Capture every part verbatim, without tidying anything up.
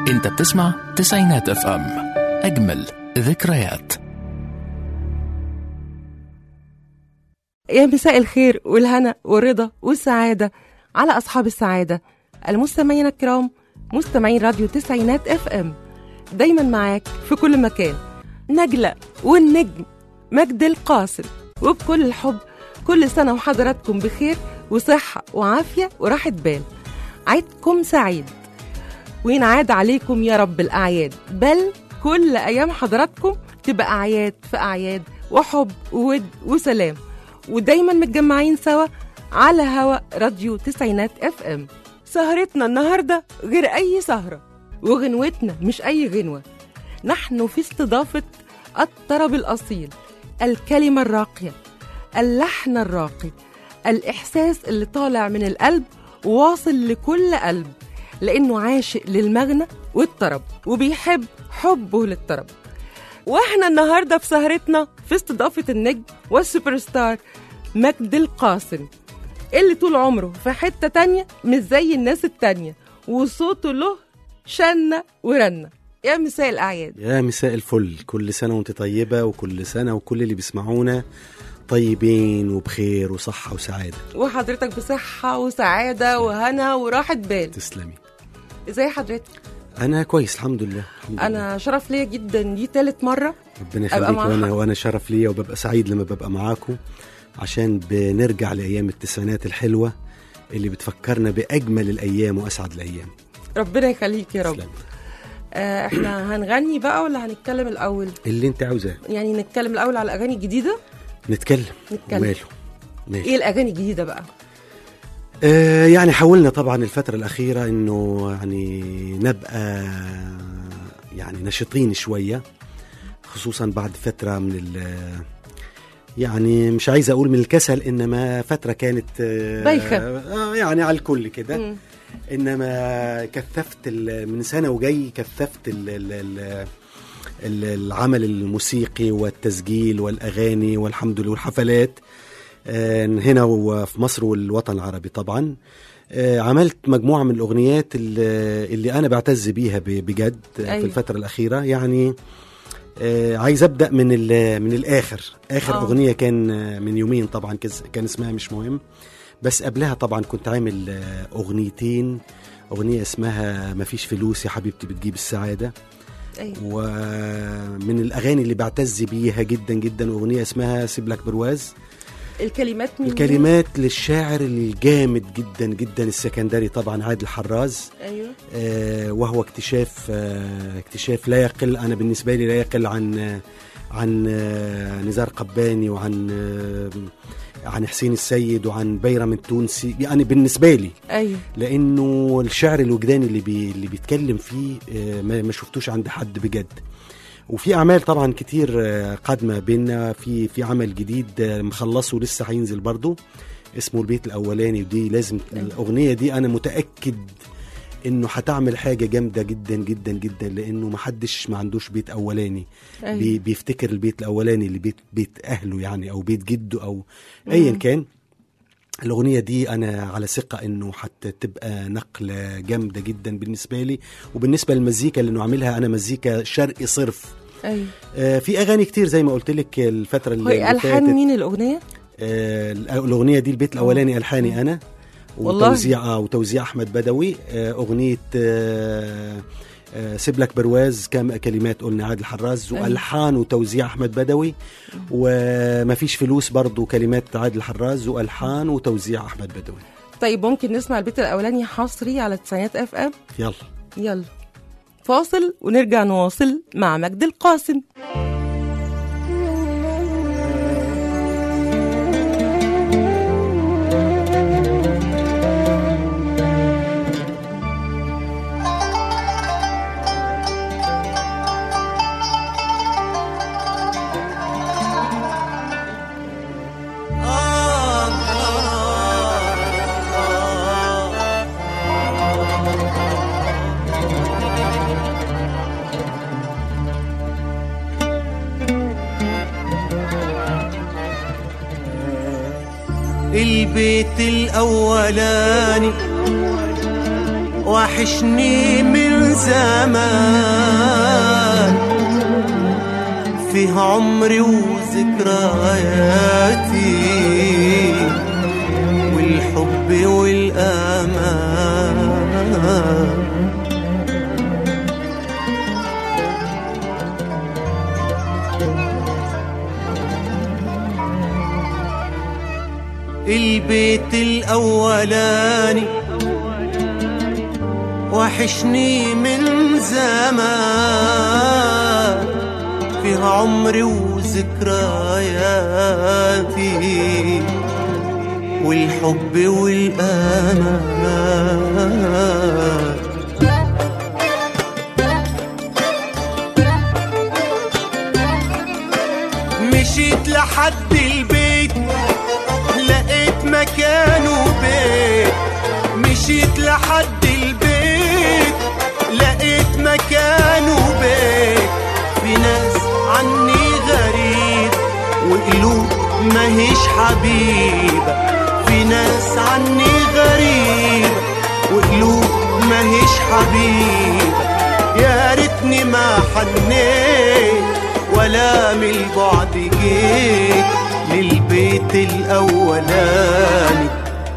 انت بتسمع تسعينات اف ام، اجمل ذكريات. يا مساء الخير والهنا والرضا والسعادة على أصحاب السعادة المستمعين الكرام، مستمعين راديو تسعينات اف ام. دايما معاك في كل مكان نجلة والنجم مجد القاسم، وبكل الحب كل سنة وحضراتكم بخير وصحة وعافية وراحة بال. عيدكم سعيد وينعاد عليكم يا رب الأعياد، بل كل أيام حضراتكم تبقى أعياد في أعياد وحب وود وسلام، ودايما متجمعين سوا على هوا راديو تسعينات اف ام. سهرتنا النهاردة غير أي سهرة، وغنوتنا مش أي غنوة. نحن في استضافة الطرب الأصيل، الكلمة الراقية، اللحن الراقي، الإحساس اللي طالع من القلب واصل لكل قلب، لأنه عاشق للمغنى والطرب وبيحب حبه للطرب. واحنا النهاردة في سهرتنا في استضافة النجم والسوبر ستار مجد القاسم، اللي طول عمره في حتة تانية مش زي الناس التانية، وصوته له شنة ورنة. يا مساء الأعياد. يا مساء الفل، كل سنة وانت طيبة، وكل سنة وكل اللي بيسمعونا طيبين وبخير وصحة وسعادة. وحضرتك بصحة وسعادة وهنا وراحة بال. تسلمي. ازاي حضرتك؟ أنا كويس الحمد لله. الحمد أنا لله. شرف ليا جدا، دي تالت مرة ربنا يخليك، وأنا, وأنا شرف ليا، وببقى سعيد لما ببقى معاكم، عشان بنرجع لأيام التسعينات الحلوة اللي بتفكرنا بأجمل الأيام وأسعد الأيام. ربنا يخليك يا رب. تسلمي. آه احنا هنغني بقى ولا هنتكلم الأول؟ اللي انت عاوزاه. يعني نتكلم الأول على الأغاني الجديدة. نتكلم. نتكلم. ماله. ماشي. ايه الأغاني الجديدة بقى؟ آه يعني حاولنا طبعا الفترة الأخيرة إنه يعني نبقى يعني نشطين شوية، خصوصا بعد فترة من ال يعني مش عايز أقول من الكسل، إنما فترة كانت آه بايخة آه يعني على الكل كده. إنما كثفت من سنة وجاي كثفت ال ال ال العمل الموسيقي والتسجيل والأغاني والحمد لله والحفلات هنا وفي مصر والوطن العربي. طبعا عملت مجموعة من الأغنيات اللي أنا بعتز بيها بجد. أيوة. في الفترة الأخيرة يعني عايز أبدأ من من الآخر. آخر أوه. أغنية كان من يومين طبعا، كان اسمها مش مهم، بس قبلها طبعا كنت عامل أغنيتين. أغنية اسمها مفيش فلوس يا حبيبتي بتجيب السعادة. أيوة. ومن الأغاني اللي بعتز بيها جدا جدا أغنية اسمها سيبلك برواز. الكلمات من الكلمات للشاعر الجامد جدا جدا السكندري طبعا عادل حراز. أيوة. آه وهو اكتشاف آه اكتشاف لا يقل، أنا بالنسبة لي لا يقل عن آه عن آه نزار قباني، وعن آه عن حسين السيد، وعن بيرم التونسي، يعني بالنسبة لي. أيوة. لأنه الشعر الوجداني اللي بي اللي بيتكلم فيه آه ما, ما شفتوش عند حد بجد. وفي أعمال طبعا كتير قادمة بينا، في في عمل جديد مخلصه لسه هينزل برضو اسمه البيت الأولاني، ودي لازم الأغنية دي أنا متأكد إنه هتعمل حاجة جامدة جدا جدا جدا، لأنه محدش ما عندوش بيت أولاني. أيوة. بي بيفتكر البيت الأولاني اللي بيت بيت أهله يعني، أو بيت جده أو أيا كان. الأغنية دي أنا على ثقة إنه حتى تبقى نقلة جامدة جدا بالنسبة لي، وبالنسبة للمزيكا اللي نعملها أنا مزيكا شرقي صرف. أيوة. آه في أغاني كتير زي ما قلت لك الفترة اللي فاتت. ألحان مين الأغنية؟ آه الأغنية دي البيت الأولاني ألحاني أنا، وتوزيع آه وتوزيع أحمد بدوي. آه أغنية آه آه سيبلك برواز كم كلمات قلنا عادل حراز، والحان وتوزيع احمد بدوي. وما فيش فلوس برضو كلمات عادل حراز والحان وتوزيع احمد بدوي. طيب ممكن نسمع البيت الاولاني حصري على تسعينات اف ام؟ يلا يلا فاصل ونرجع نواصل مع مجد القاسم. البيت الأولاني وحشني من زمان فيه عمري وذكرياتي والحب والأمان. البيت الأولاني وحشني من زمان فيها عمري وذكرياتي والحب والأمان. مشيت لحد البيت لقيت مكانه بيت. مشيت لحد البيت لقيت مكانه بيت. في ناس عني غريب وقلوب ماهيش حبيبة. في ناس عني غريب وقلوب ماهيش حبيبة. يا ريتني ما حنيت ولا من البعد جيت للبيت الأولاني.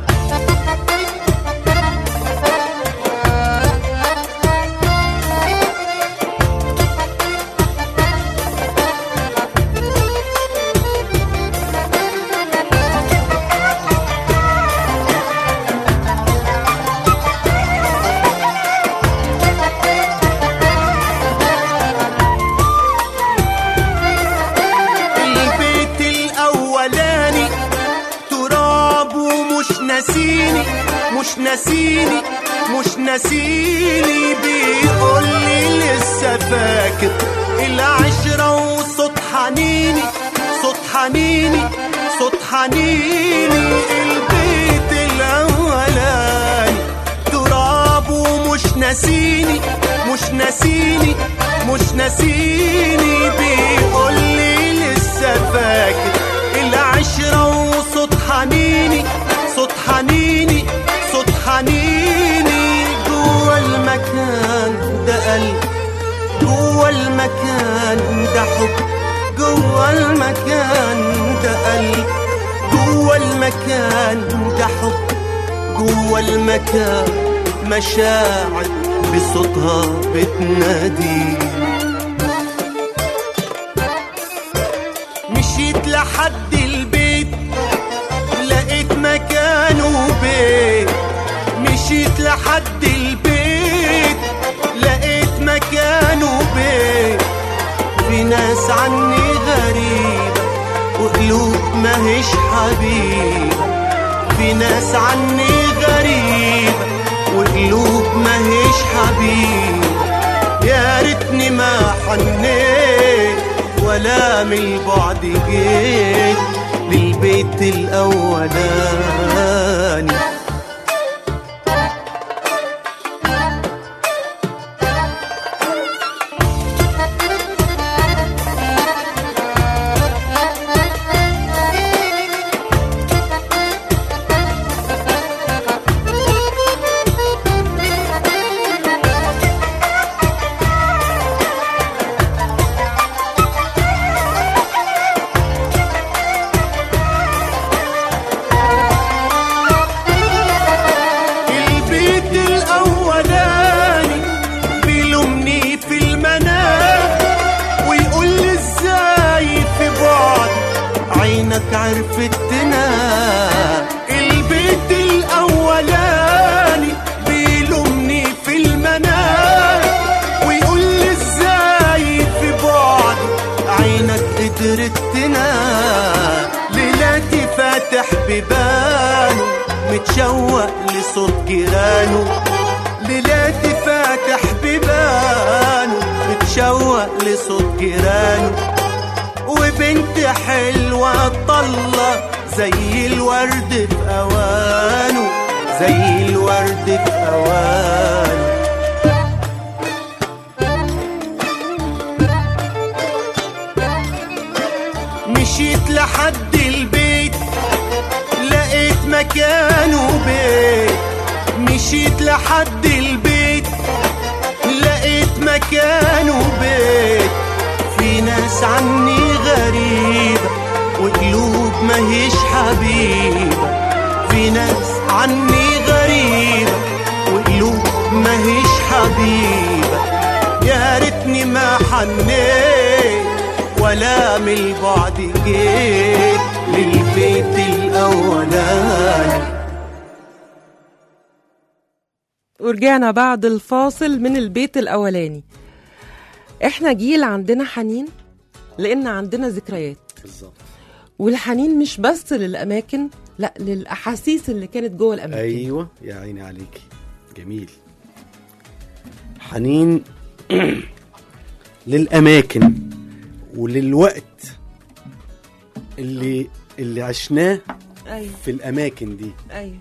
مش ناسيني مش ناسيني بيقولي لسه فاكر العشرة وصوت حنيني صوت حنيني صوت حنيني. البيت الأولاني تراب ومش ناسيني مش ناسيني مش ناسيني بيقولي لسه فاكر العشرة وصوت حنيني صوت حنيني صوت حنيني. جوا المكان ده قلب جوا المكان ده حب جوا المكان ده قلب جوا المكان ده حب جوا المكان مشاعر بصوتها بتنادي. مشيت لحد البيت لقيت مكانه بيت. مشيت لحد البيت لقيت مكانه بيت. في ناس عني غريبة وقلوب ماهيش حبيبة. في ناس عني غريبة وقلوب ماهيش حبيبة. يا ريتني ما حنيت ولا من البعد جيت للبيت الأولاني. عرفتنا البيت الأولاني بيلومني في المنام ويقول لي ازاي في بعد عينك قدرتنا. ليلاتي فاتح ببانه متشوق لصوت جيرانه. ليلاتي فاتح ببانه متشوق لصوت جيرانه. وبنت حلوة طلة زي الورد في أوانه زي الورد في أوانه. مشيت لحد البيت لقيت مكانه بيت. مشيت لحد البيت حنيت ولا من البعد جيت للبيت الأولاني. ورجعنا بعد الفاصل من البيت الأولاني. احنا جيل عندنا حنين لأن عندنا ذكريات بالظبط. والحنين مش بس للأماكن، لا للأحاسيس اللي كانت جوه الأماكن. أيوة يا عيني عليكي، جميل. حنين للأماكن وللوقت اللي اللي عشناه أيوة. في الأماكن دي. أيوة.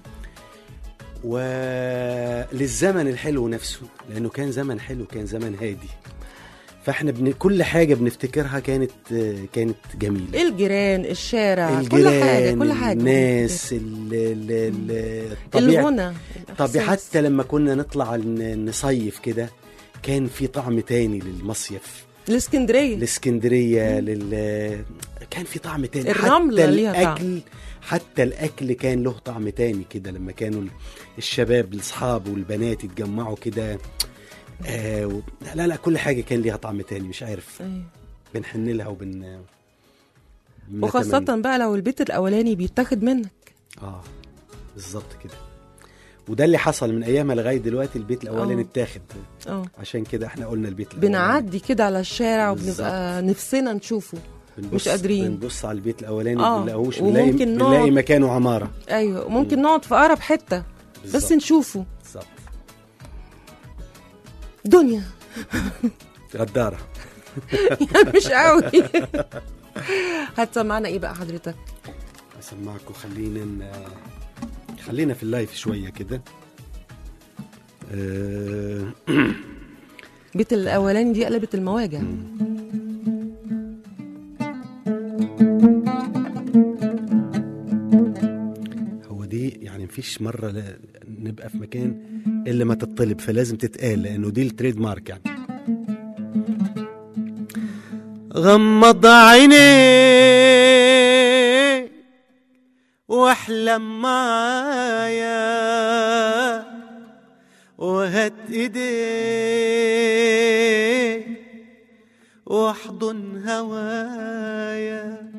وللزمن الحلو نفسه، لأنه كان زمن حلو، كان زمن هادي. فاحنا بن... كل حاجة بنفتكرها كانت كانت جميلة. الجيران، الشارع، الجيران، كل حاجة كل حاجة الناس، ال... ال... الطبيعة. الغنى. طب حتى لما كنا نطلع نصيف كده كان في طعم تاني للمصيف. الاسكندرية الاسكندرية لل... كان في طعم تاني. الرملة حتى ليها الأكل طعم. حتى الأكل كان له طعم تاني كده لما كانوا الشباب الأصحاب والبنات يتجمعوا كده. آه و... لا لا كل حاجة كان ليها طعم تاني، مش عارف. أيوة. بنحن لها وبن وخاصة بقى لو البيت الأولاني بيتاخد منك. اه بالظبط كده. وده اللي حصل من ايامها لغايه دلوقتي، البيت الاولاني اتاخد. اه عشان كده احنا قلنا البيت الاولاني. بنعدي كده على الشارع وبنبقى نفسنا نشوفه، مش قادرين. بنبص على البيت الاولاني آه. ما بنلاقوش، بنلاقي بنلاقي مكانه عماره. ايوه ممكن م. نقعد في اقرب حته بالزبط. بس نشوفه بالظبط. دنيا غداره مش قوي. هتسمعنا ايه بقى حضرتك؟ هسمعكم. خلينا ن... خلينا في اللايف شويه كده. أه... بيت الاولاني دي قلبت المواجع. هو دي يعني مفيش مره ل... نبقى في مكان الا ما تطلب، فلازم تتقال لانه دي التريد مارك يعني. غمض عينيك واحلم معايا وهات ايديك واحضن هوايا،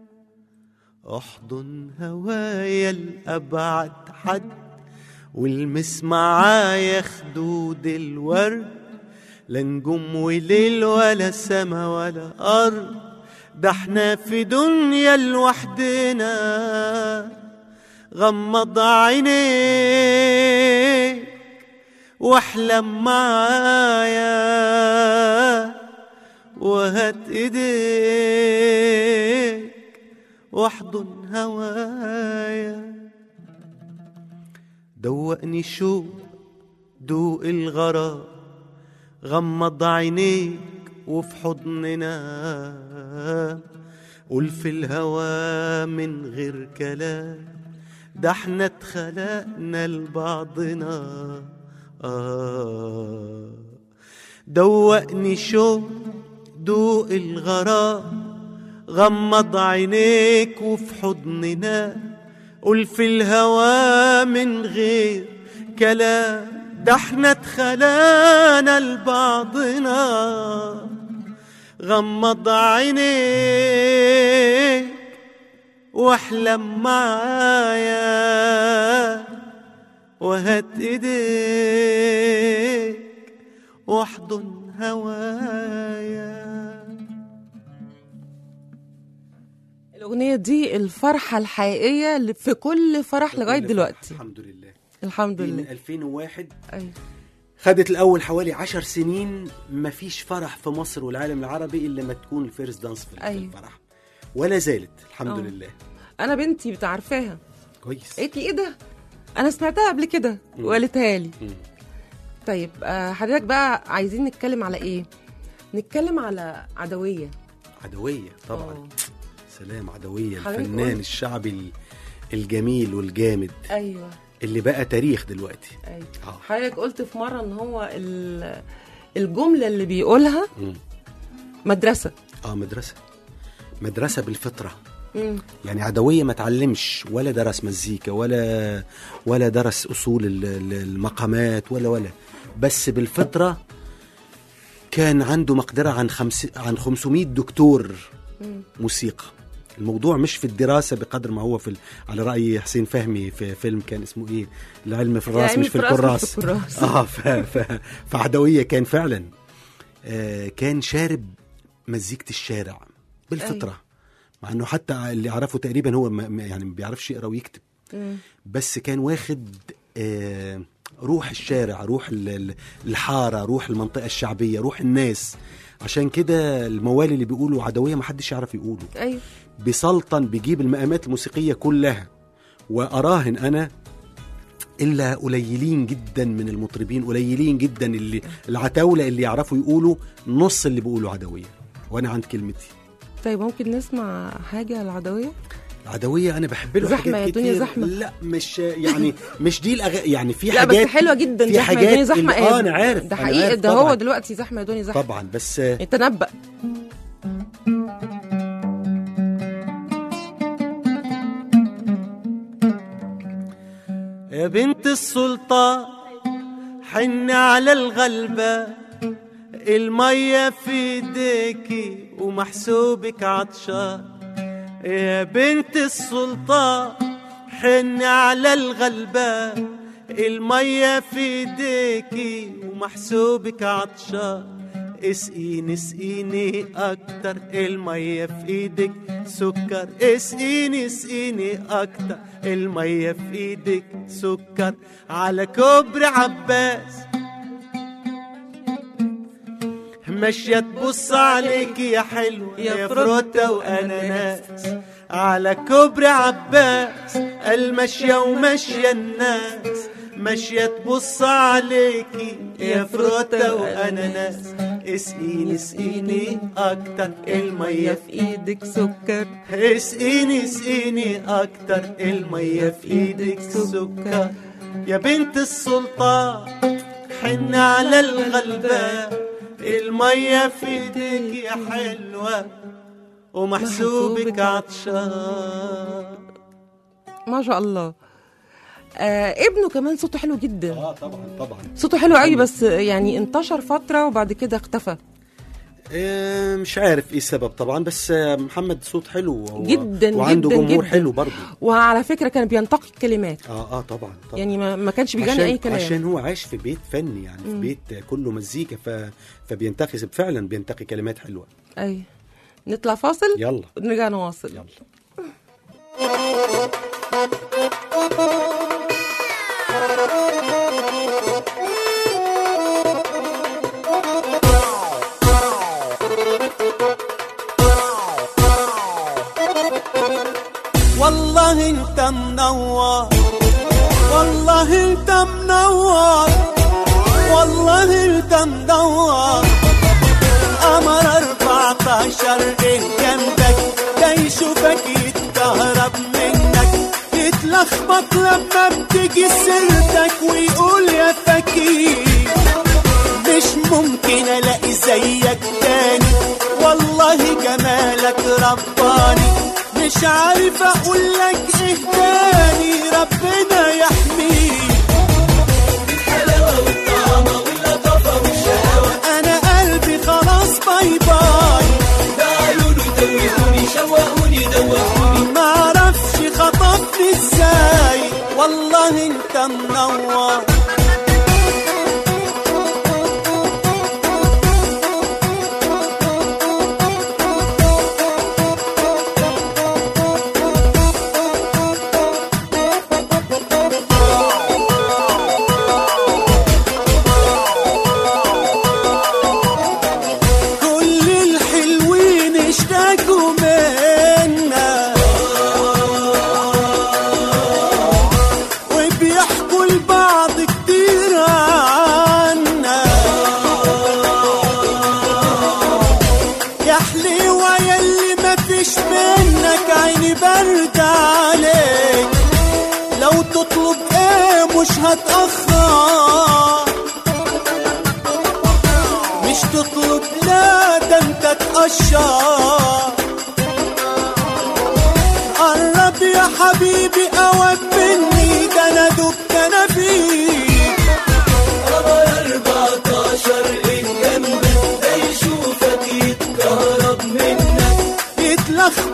احضن هوايا لأبعد حد، والمس معايا خدود الورد، لا نجوم وليل ولا سما ولا أرض، ده احنا في دنيا لوحدنا. غمض عينيك واحلم معايا وهات ايديك واحضن هوايا، دوقني شوق دوق الغرام، غمض عينيك وفي حضننا، قول في الهوى من غير كلام، ده احنا اتخلقنا لبعضنا. آه دوقني شوق دوق الغرام، غمض عينيك وفي حضننا، قول في الهوى من غير كلام، ده احنا اتخلقنا لبعضنا. غمض عينيك واحلم معايا وهات ايديك واحضن هوايا. الأغنية دي الفرحة الحقيقية اللي في كل فرح لغاية دلوقتي. الحمد لله الحمد لله. من ألفين وواحد. أيوة. خدت الأول حوالي عشر سنين ما فيش فرح في مصر والعالم العربي إلا ما تكون الفيرست دانس في أيوة. الفرح، ولا زالت الحمد أوه. لله. أنا بنتي بتعرفاها كويس، قالت لي إيه ده، أنا سمعتها قبل كده وقالتها لي. مم. طيب حضرتك بقى عايزين نتكلم على إيه؟ نتكلم على عدوية. عدوية طبعا. أوه. سلام عدوية، الفنان الشعبي الجميل والجامد. أيوة. اللي بقى تاريخ دلوقتي. أيوة. آه. حضرتك قلت في مرة ان هو الجملة اللي بيقولها م. مدرسة. اه مدرسة مدرسة بالفطرة. م. يعني عدوية ما تعلمش ولا درس مزيكا ولا ولا درس أصول المقامات ولا ولا بس بالفطرة كان عنده مقدرة عن خمس عن خمسمائة دكتور موسيقى. الموضوع مش في الدراسة بقدر ما هو في ال... على رأي حسين فهمي في فيلم كان اسمه إيه، العلم في الراس مش في الكراس. آه ف... ف... فعدوية كان فعلا آه كان شارب مزيكة الشارع بالفطرة. أي. مع أنه حتى اللي عرفه تقريبا هو ما يعني ما بيعرفش يقرأ ويكتب. م. بس كان واخد آه روح الشارع، روح الحارة، روح المنطقة الشعبية، روح الناس. عشان كده الموالي اللي بيقولوا عدوية ما حدش يعرف يقوله. أيوه. بسلطن بيجيب المقامات الموسيقية كلها، وأراهن أنا إلا قليلين جدا من المطربين، قليلين جدا اللي العتاولة اللي يعرفوا يقولوا نص اللي بيقولوا عدوية، وأنا عند كلمتي. طيب ممكن نسمع حاجة العدوية؟ العدوية أنا بحب له زحمة يا دنيا زحمة. لا مش يعني مش دي الأغ... يعني في لا حاجات لا بس حلوة جدا. في حاجات زحمة زحمة. اه أنا عارف ده حقيقي، ده هو دلوقتي زحمة يا دنيا زحمة طبعا. بس تنبأ. يا بنت السلطان حن على الغلبة، المية في ايديكي ومحسوبك عطشان. يا بنت السلطان حن على الغلبة، المية في ايديكي ومحسوبك عطشان. اسقيني اسقيني اكتر، المية في ايدك سكر. اسقيني اسقيني اكتر، المية في ايدك سكر. على كوبري عباس ماشية تبص عليك يا حلوة يا فروتة وأناناس. على كوبري عباس الماشية وماشية الناس، ماشية تبص عليكي يا فروتة وأناناس. اسقيني اسقيني أكتر، المية في إيدك سكر. اسقيني اسقيني أكتر، المية في إيدك سكر. يا بنت السلطان حن على الغلبة، المية في ايديك يا حلوة ومحسوبك عطشان. ما شاء الله. آه ابنه كمان صوته حلو جدا. اه طبعا طبعا صوته حلو قوي، بس يعني انتشر فترة وبعد كده اختفى. آه مش عارف ايه السبب طبعا، بس آه محمد صوت حلو جدا وعنده جدا جمهور جدا. حلو برضه. وعلى فكرة كان بينتقي الكلمات. اه اه طبعا, طبعا. يعني ما, ما كانش بيغني اي كلام، عشان هو عايش في بيت فني يعني. م. في بيت كله مزيكا، ف... فبينتقي فعلا بينتقي كلمات حلوة. اي. نطلع فاصل يلا نرجع نواصل. يلا. والله انت منور، والله انت منور، والله انت منور. قمر أربعتاشر جنبك ده يشوفك يتكهرب منك، يتلخبط لما بتيجي سيرتك ويقول يا فكير مش ممكن الاقي زيك تاني. والله جمالك رباني، مش عارف اقول لك ايه تاني. ربنا يحميك. الحلاوه والطعمه واللطافه والشقاوه، انا قلبي خلاص باي باي. ده عيونه يدوخوني شوقوني دوخوني، معرفش خطفني ازاي. والله انت منور. مش هتأخر، مش تطلب لا ده انت تقشر. قرب يا حبيبي قوام مني، ده انا دبت انا فيك. قمر أربعتاشر إن جنبك ده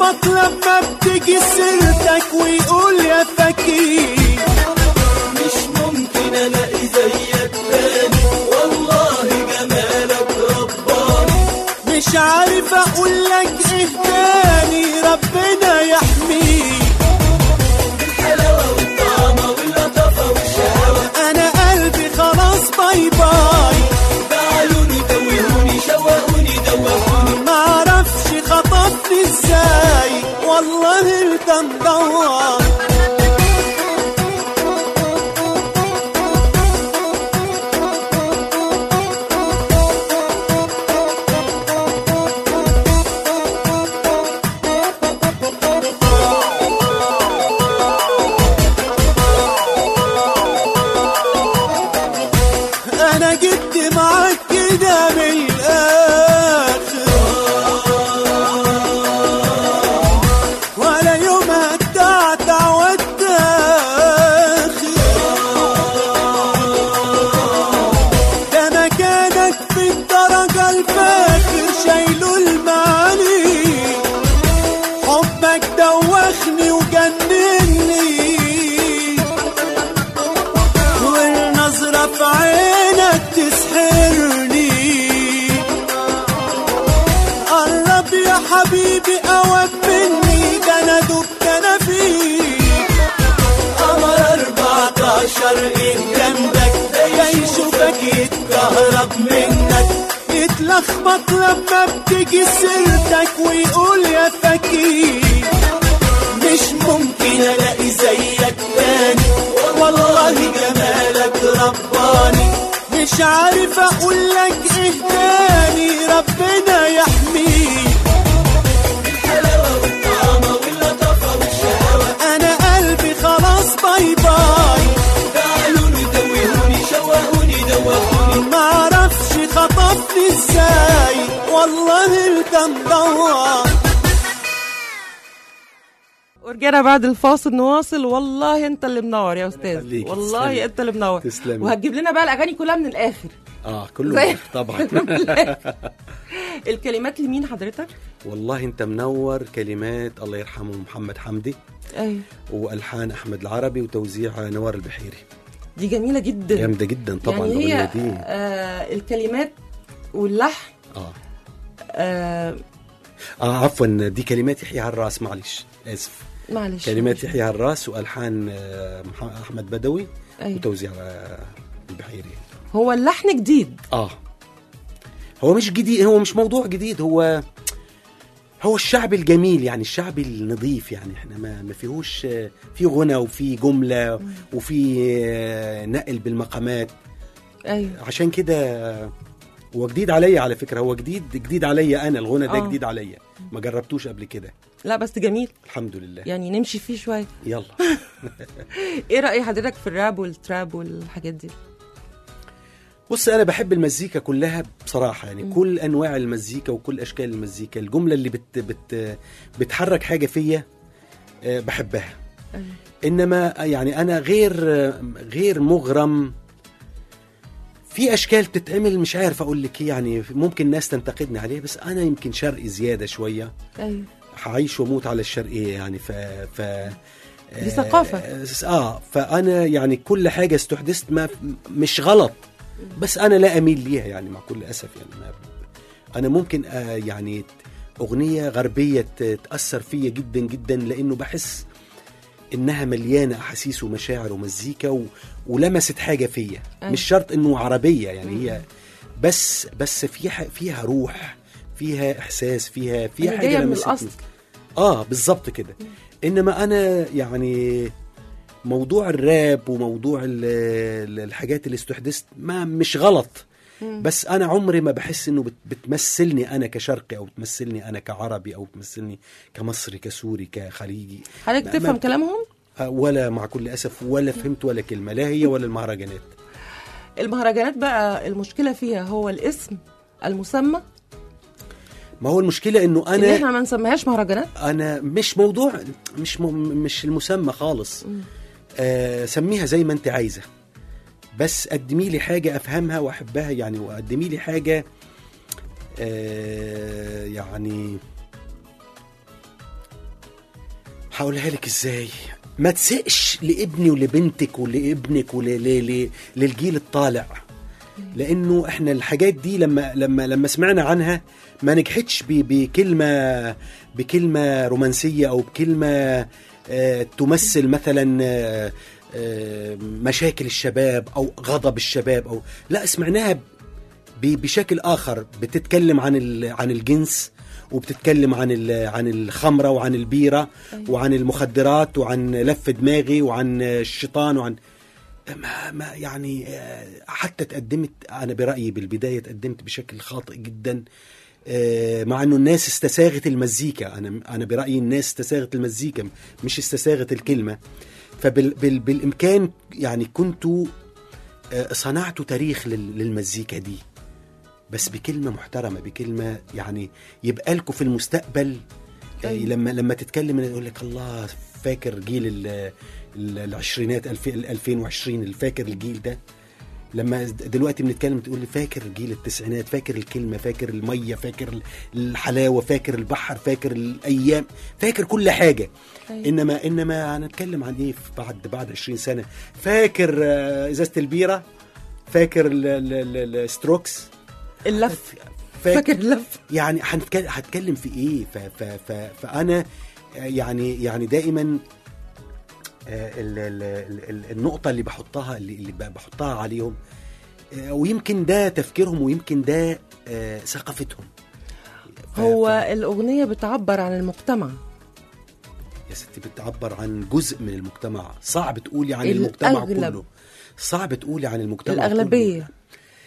يتلخبط لما بتيجي سيرتك ويقول يا فكير مش ممكن الاقي زيك تاني والله جمالك رباني. مش عارف اقول لك ايه تاني ربنا يحميك. الحلاوة والطعمة واللطافة والشهوة انا قلبي خلاص باي باي. بعيوني توهوني شوقوني دوخوني معرفش خطفني ازاي والله انت مدور. انا جيت معاك كده من الاخر ولا يوم هتعتع واتاخر. ده مكانك في الدرجة الفاخر شايله المعالي. حبك دوخني وجنني والنظرة في عينك تسحرني. قرب يا حبيبي قوام مني ده انا دبت انا فيك. قمر أربعتاشر ايه جنبك ده يشوفك يتكهرب منك. يتلخبط لما بتيجي سيرتك ويقول يا فكير مش ممكن الاقي زيك تاني والله جمالك رباني. مش عارف اقول لك ايه تاني ربنا يحميك. الحلاوة والطعمة واللطافة والشهوة انا قلبي خلاص باي باي. بعيوني توهوني شوقوني دوخوني معرفش خطفني ازاي والله انت مدور. ورجعنا بعد الفاصل نواصل. والله انت اللي منور يا استاذ، يخليك، والله تسلمي. انت اللي منور. تسلمي. وهتجيب لنا بقى الاغاني كلها من الاخر. اه كله زي- ماشي طبعا. الكلمات لمين حضرتك؟ والله انت منور. كلمات الله يرحمه محمد حمدي، ايوه والحان احمد العربي، وتوزيع نوار البحيري. دي جميله جدا. جامده جدا طبعا يعني هي الاغنيه دي. آه الكلمات واللحن اه آه اه عفوا، دي كلمات يحيى هراس، معلش اسف. معلش كلمات يحيى هراس والحان آه، مح- احمد بدوي، أيوة. وتوزيع آه، البحيري. هو اللحن جديد. اه هو مش جديد، هو مش موضوع جديد، هو هو الشعب الجميل، يعني الشعب النظيف. يعني احنا ما ما فيهوش آه، في غنى وفي جمله وفي آه، نقل بالمقامات. ايوه عشان كده آه، هو جديد عليا على فكره، هو جديد جديد عليا انا. الغنى ده آه. جديد عليا، ما جربتوش قبل كده. لا بس جميل، الحمد لله. يعني نمشي فيه شويه. يلا. ايه رأي حضرتك في الراب والتراب والحاجات دي؟ بص انا بحب المزيكا كلها بصراحه، يعني م. كل انواع المزيكا وكل اشكال المزيكا. الجمله اللي بت بت بتحرك حاجه فيا آه، بحبها. أيوة. انما يعني انا غير غير مغرم في اشكال تتعمل، مش عارف اقول لك. يعني ممكن ناس تنتقدني عليه، بس انا يمكن شرقي زياده شويه. ايوه هعيش واموت على الشرقيه يعني. ف ف دي ثقافة. اه فانا يعني كل حاجه استحدثت ما مش غلط، بس انا لا اميل ليها يعني، مع كل اسف. يعني ما انا ممكن آه يعني اغنيه غربيه تاثر فيا جدا جدا، لانه بحس انها مليانه احاسيس ومشاعر ومزيكا و... ولمست حاجه فيا. أيوة. مش شرط انه عربيه يعني، هي بس بس فيها فيها روح، فيها احساس، فيها فيها حاجه جاية من لمستني. الأصل. اه بالظبط كده. انما انا يعني موضوع الراب وموضوع ال- ال- الحاجات اللي استحدثت ما مش غلط، بس انا عمري ما بحس انه بت- بتمثلني انا كشرقي، او بتمثلني انا كعربي، او بتمثلني كمصري كسوري كخليجي. حضرتك ما- تفهم ما- كلامهم؟ آه، ولا مع كل اسف ولا فهمت ولا كلمه، لا هي ولا المهرجانات. المهرجانات بقى المشكلة فيها هو الاسم المسمى، ما هو المشكله انه ان انا احنا ما نسميهاش مهرجانات. انا مش موضوع، مش م... مش المسمى خالص. آه سميها زي ما انت عايزه، بس قدمي لي حاجه افهمها واحبها يعني، وقدمي لي حاجه آه يعني هقولها لك ازاي. ما تسقش لابني ولبنتك ولابنك وللجيل الطالع، لانه احنا الحاجات دي لما لما لما سمعنا عنها ما نجحتش بكلمه بكلمه رومانسيه او بكلمه آه تمثل مثلا آه آه مشاكل الشباب او غضب الشباب، او لا، سمعناها بشكل اخر، بتتكلم عن عن الجنس، وبتتكلم عن عن الخمره وعن البيره وعن المخدرات وعن لف دماغي وعن الشيطان وعن ما ما يعني حتى تقدمت. انا برايي بالبدايه تقدمت بشكل خاطئ جدا، مع انه الناس استساغت المزيكا. انا انا برايي الناس استساغت المزيكا مش استساغت الكلمه. فبالامكان يعني كنتوا صنعتوا تاريخ للمزيكا دي، بس بكلمه محترمه، بكلمه يعني يبقى لكم في المستقبل. أيوة. لما لما تتكلم يقول لك الله فاكر جيل العشرينات ألفين وعشرين، الفاكر الجيل ده. لما دلوقتي بنتكلم تقول لي فاكر جيل التسعينات، فاكر الكلمه، فاكر الميه، فاكر الحلاوه، فاكر البحر، فاكر الايام، فاكر كل حاجه. أيوة. انما انما هنتكلم عن ايه بعد بعد عشرين سنه؟ فاكر ازازه البيره، فاكر الستروكس، اللف، فاكر اللف. يعني هتكلم في ايه؟ ف ف ف فانا يعني يعني دائما ال ال ال النقطه اللي بحطها اللي, اللي بحطها عليهم، ويمكن ده تفكيرهم ويمكن ده ثقافتهم. هو ف... الاغنيه بتعبر عن المجتمع يا ستي، بتعبر عن جزء من المجتمع. صعب تقولي عن المجتمع كله، صعب تقولي عن المجتمع الأغلبية كله.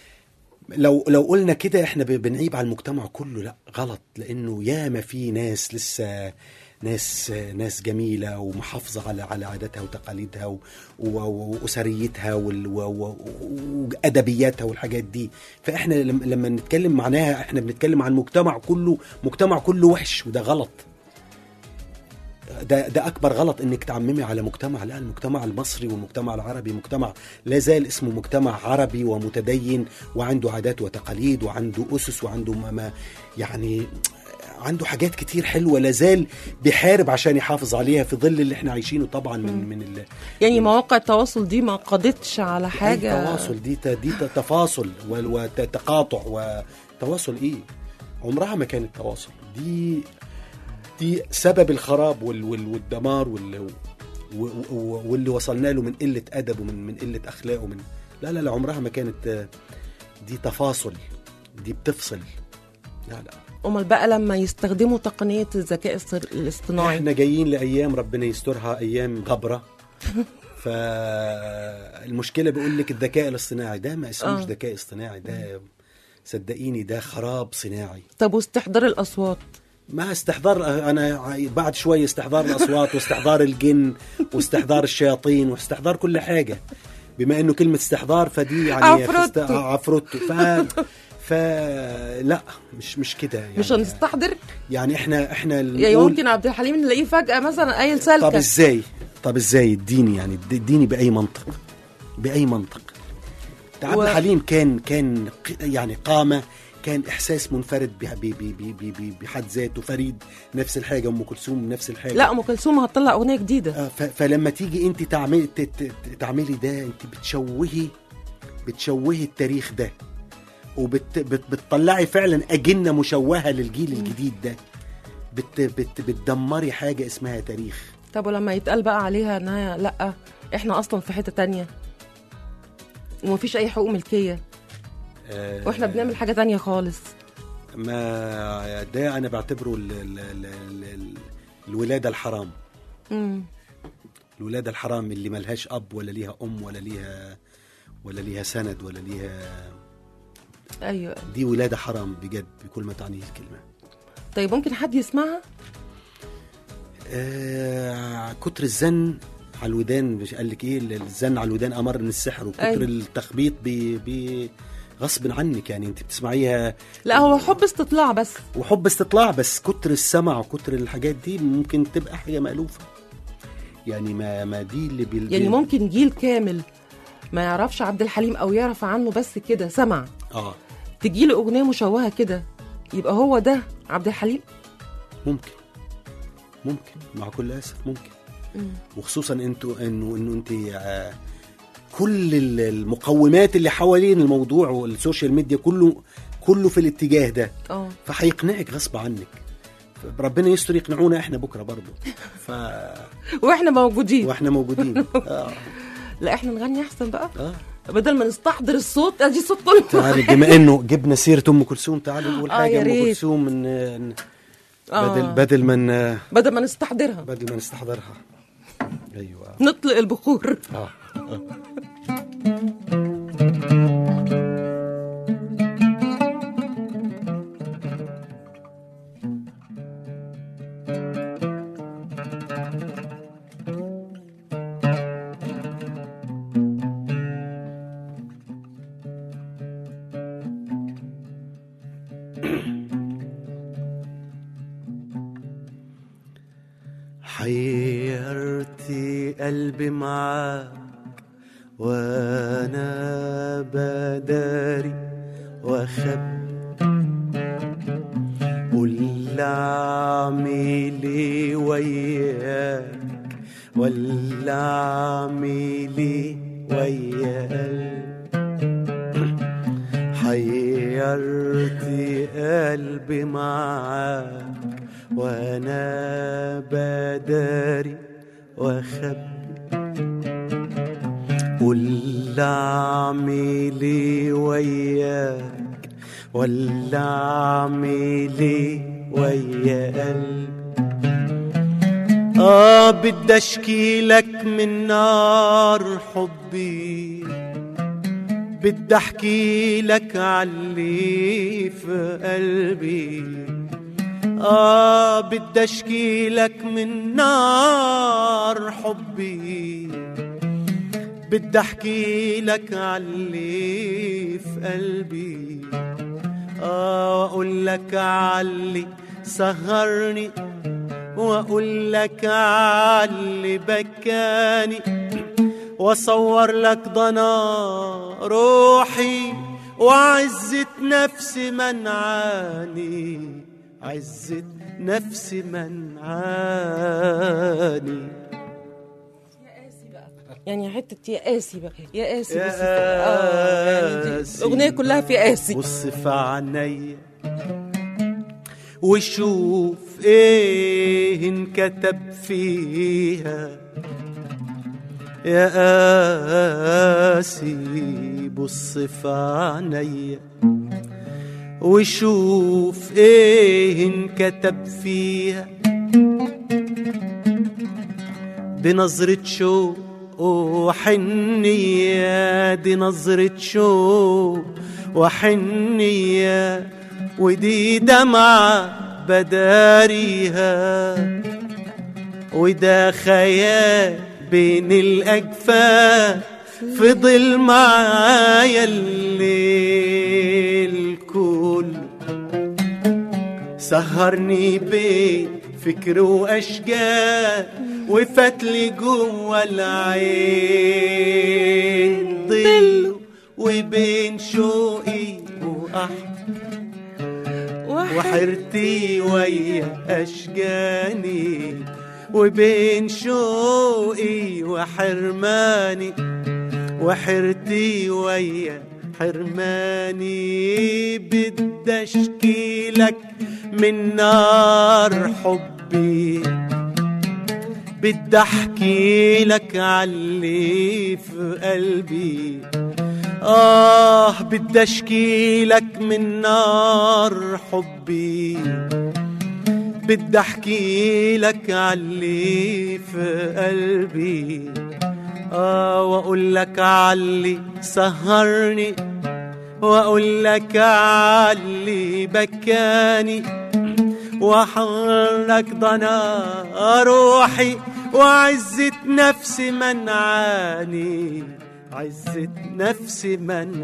لو لو قلنا كده احنا بنعيب على المجتمع كله، لا غلط، لانه ياما في ناس لسه ناس ناس جميله ومحافظه على على عاداتها وتقاليدها واسريتها وادبياتها والحاجات دي. فاحنا لما نتكلم معناها احنا بنتكلم عن مجتمع كله مجتمع كله وحش، وده غلط. ده ده اكبر غلط انك تعممي على مجتمع. لا، المجتمع المصري والمجتمع العربي مجتمع لا زال اسمه مجتمع عربي ومتدين وعنده عادات وتقاليد وعنده اسس وعنده ما يعني عنده حاجات كتير حلوه، لا زال بيحارب عشان يحافظ عليها في ظل اللي احنا عايشينه طبعا من من ال يعني مواقع التواصل دي ما قضتش على حاجه. التواصل دي دي تفاصل وتقاطع وتواصل. ايه عمرها ما كانت تواصل. دي دي سبب الخراب والدمار واللي, واللي وصلنا له من قلة أدب ومن من قلة أخلاق ومن لا لا لا عمرها ما كانت. دي تفاصل، دي بتفصل. لا لا أمال بقى لما يستخدموا تقنية الذكاء الاصطناعي؟ احنا جايين لأيام ربنا يسترها، أيام غبرة. فالمشكلة بيقول لك الذكاء الاصطناعي ده ما اسموش آه. ذكاء اصطناعي، ده صدقيني ده خراب صناعي. طب واستحضار الأصوات؟ ما استحضار، أنا بعد شوية استحضار الأصوات واستحضار الجن واستحضار الشياطين واستحضار كل حاجة، بما إنه كلمة استحضار فدي يعني عفروتو عفروتو ف فلا مش مش كده يعني. مش هنستحضر يعني احنا احنا يعني ممكن عبد الحليم نلاقيه فجأة مثلا قايل سلكة. طب ازاي طب ازاي اديني يعني اديني بأي منطق بأي منطق عبد و... الحليم كان كان يعني قامة، كان إحساس منفرد بحد ذاته، فريد نفس الحاجة، أم كلثوم نفس الحاجة. لا، أم كلثوم هتطلع أغنية جديدة. آه فلما تيجي أنت تعملي تعملي ده، أنت بتشوهي بتشوهي التاريخ ده، وبتطلعي فعلا أجنة مشوهة للجيل الجديد ده، بت بت بتدمري حاجة اسمها تاريخ. طب ولما يتقال بقى عليها انها لا احنا اصلا في حتة تانية ومفيش اي حقوق ملكية أه واحنا بنعمل حاجة تانية خالص، ما ده انا بعتبره ال ال ال ال الولادة الحرام. مم. الولادة الحرام اللي ملهاش اب ولا ليها ام ولا ليها ولا ليها سند ولا ليها. ايوه، دي ولادة حرام بجد بكل ما تعنيه الكلمة. طيب ممكن حد يسمعها؟ آه كتر الزن على الودان، مش قال لك ايه الزن على الودان امر من السحر، وكتر أيوة. التخبيط ب ب غصب عنك يعني انت بتسمعيها. لا هو حب استطلاع بس، وحب استطلاع بس، كتر السمع وكتر الحاجات دي ممكن تبقى حاجة مألوفة يعني. ما ما دي اللي بال... يعني ممكن جيل كامل ما يعرفش عبد الحليم او يعرف عنه بس كده سمع، اه تجيله اغنيه مشوهه كده يبقى هو ده عبد الحليم. ممكن ممكن مع كل اسف ممكن. وخصوصا انتوا انه انه انت آه كل المقومات اللي حوالين الموضوع والسوشيال ميديا كله كله في الاتجاه ده. اه فهيقنعك غصب عنك. ربنا يستر يقنعونا احنا بكره برضو. ف واحنا موجودين واحنا موجودين. آه. لا احنا نغني احسن بقى. اه بدل ما نستحضر الصوت ادي الصوت كله. تعالي بما انه جبنا سيره ام كلثوم تعالي نقول آه حاجه يا ام ريت. كلثوم من آه. بدل بدل من بدل ما نستحضرها بدل ما نستحضرها. ايوه نطلق البخور. اه, آه. حيرتي قلبي معاك وانا بداري واخبي قول اعمل ايه وياك ولا اعمل ايه ويا قلبي. حيرتي قلبي معاك وانا بداري واخبي قول اعمل ايه وياك ولا اعمل ايه ويا قلبي. اه بدي اشكي لك من نار حبي بدي احكي لك عاللي في قلبي. آه بدي أشكي لك من نار حبي بدي أحكي لك عاللي في قلبي. آه وأقول لك عاللي سهرني وأقول لك عاللي بكاني وأصور لك ضنا روحي وعزة نفسي منعاني عزة نفسي منعاني. يعني حتة يا قاسي بقى يا قاسي يا بس آه يعني الأغنية كلها في قاسي. بص في عينيا وشوف ايه انكتب فيها يا قاسي. بص في عينيا وشوف ايه انكتب فيها. دي نظرة شوق وحنية دي نظرة شوق وحنية ودي دمعة بداريها وده خيال بين الأجفاف فضل معايا الليل كله سهرني بين فكر وأشجار وفتلي جوا العين ضل وبين شوقي وأحب وحرتي ويا أشجاني وبين شوقي وحرماني وحرتي ويا حرماني. بدي أشكي لك من نار حبي بدي أحكي لك عاللي في قلبي. آه بدي أشكي لك من نار حبي بدي أحكي لك عاللي في قلبي. آه وأقول لك عاللي سهرني وأقول لك عاللي بكاني وحرك ضنا روحي وعزة نفسي منعاني عزة نفسي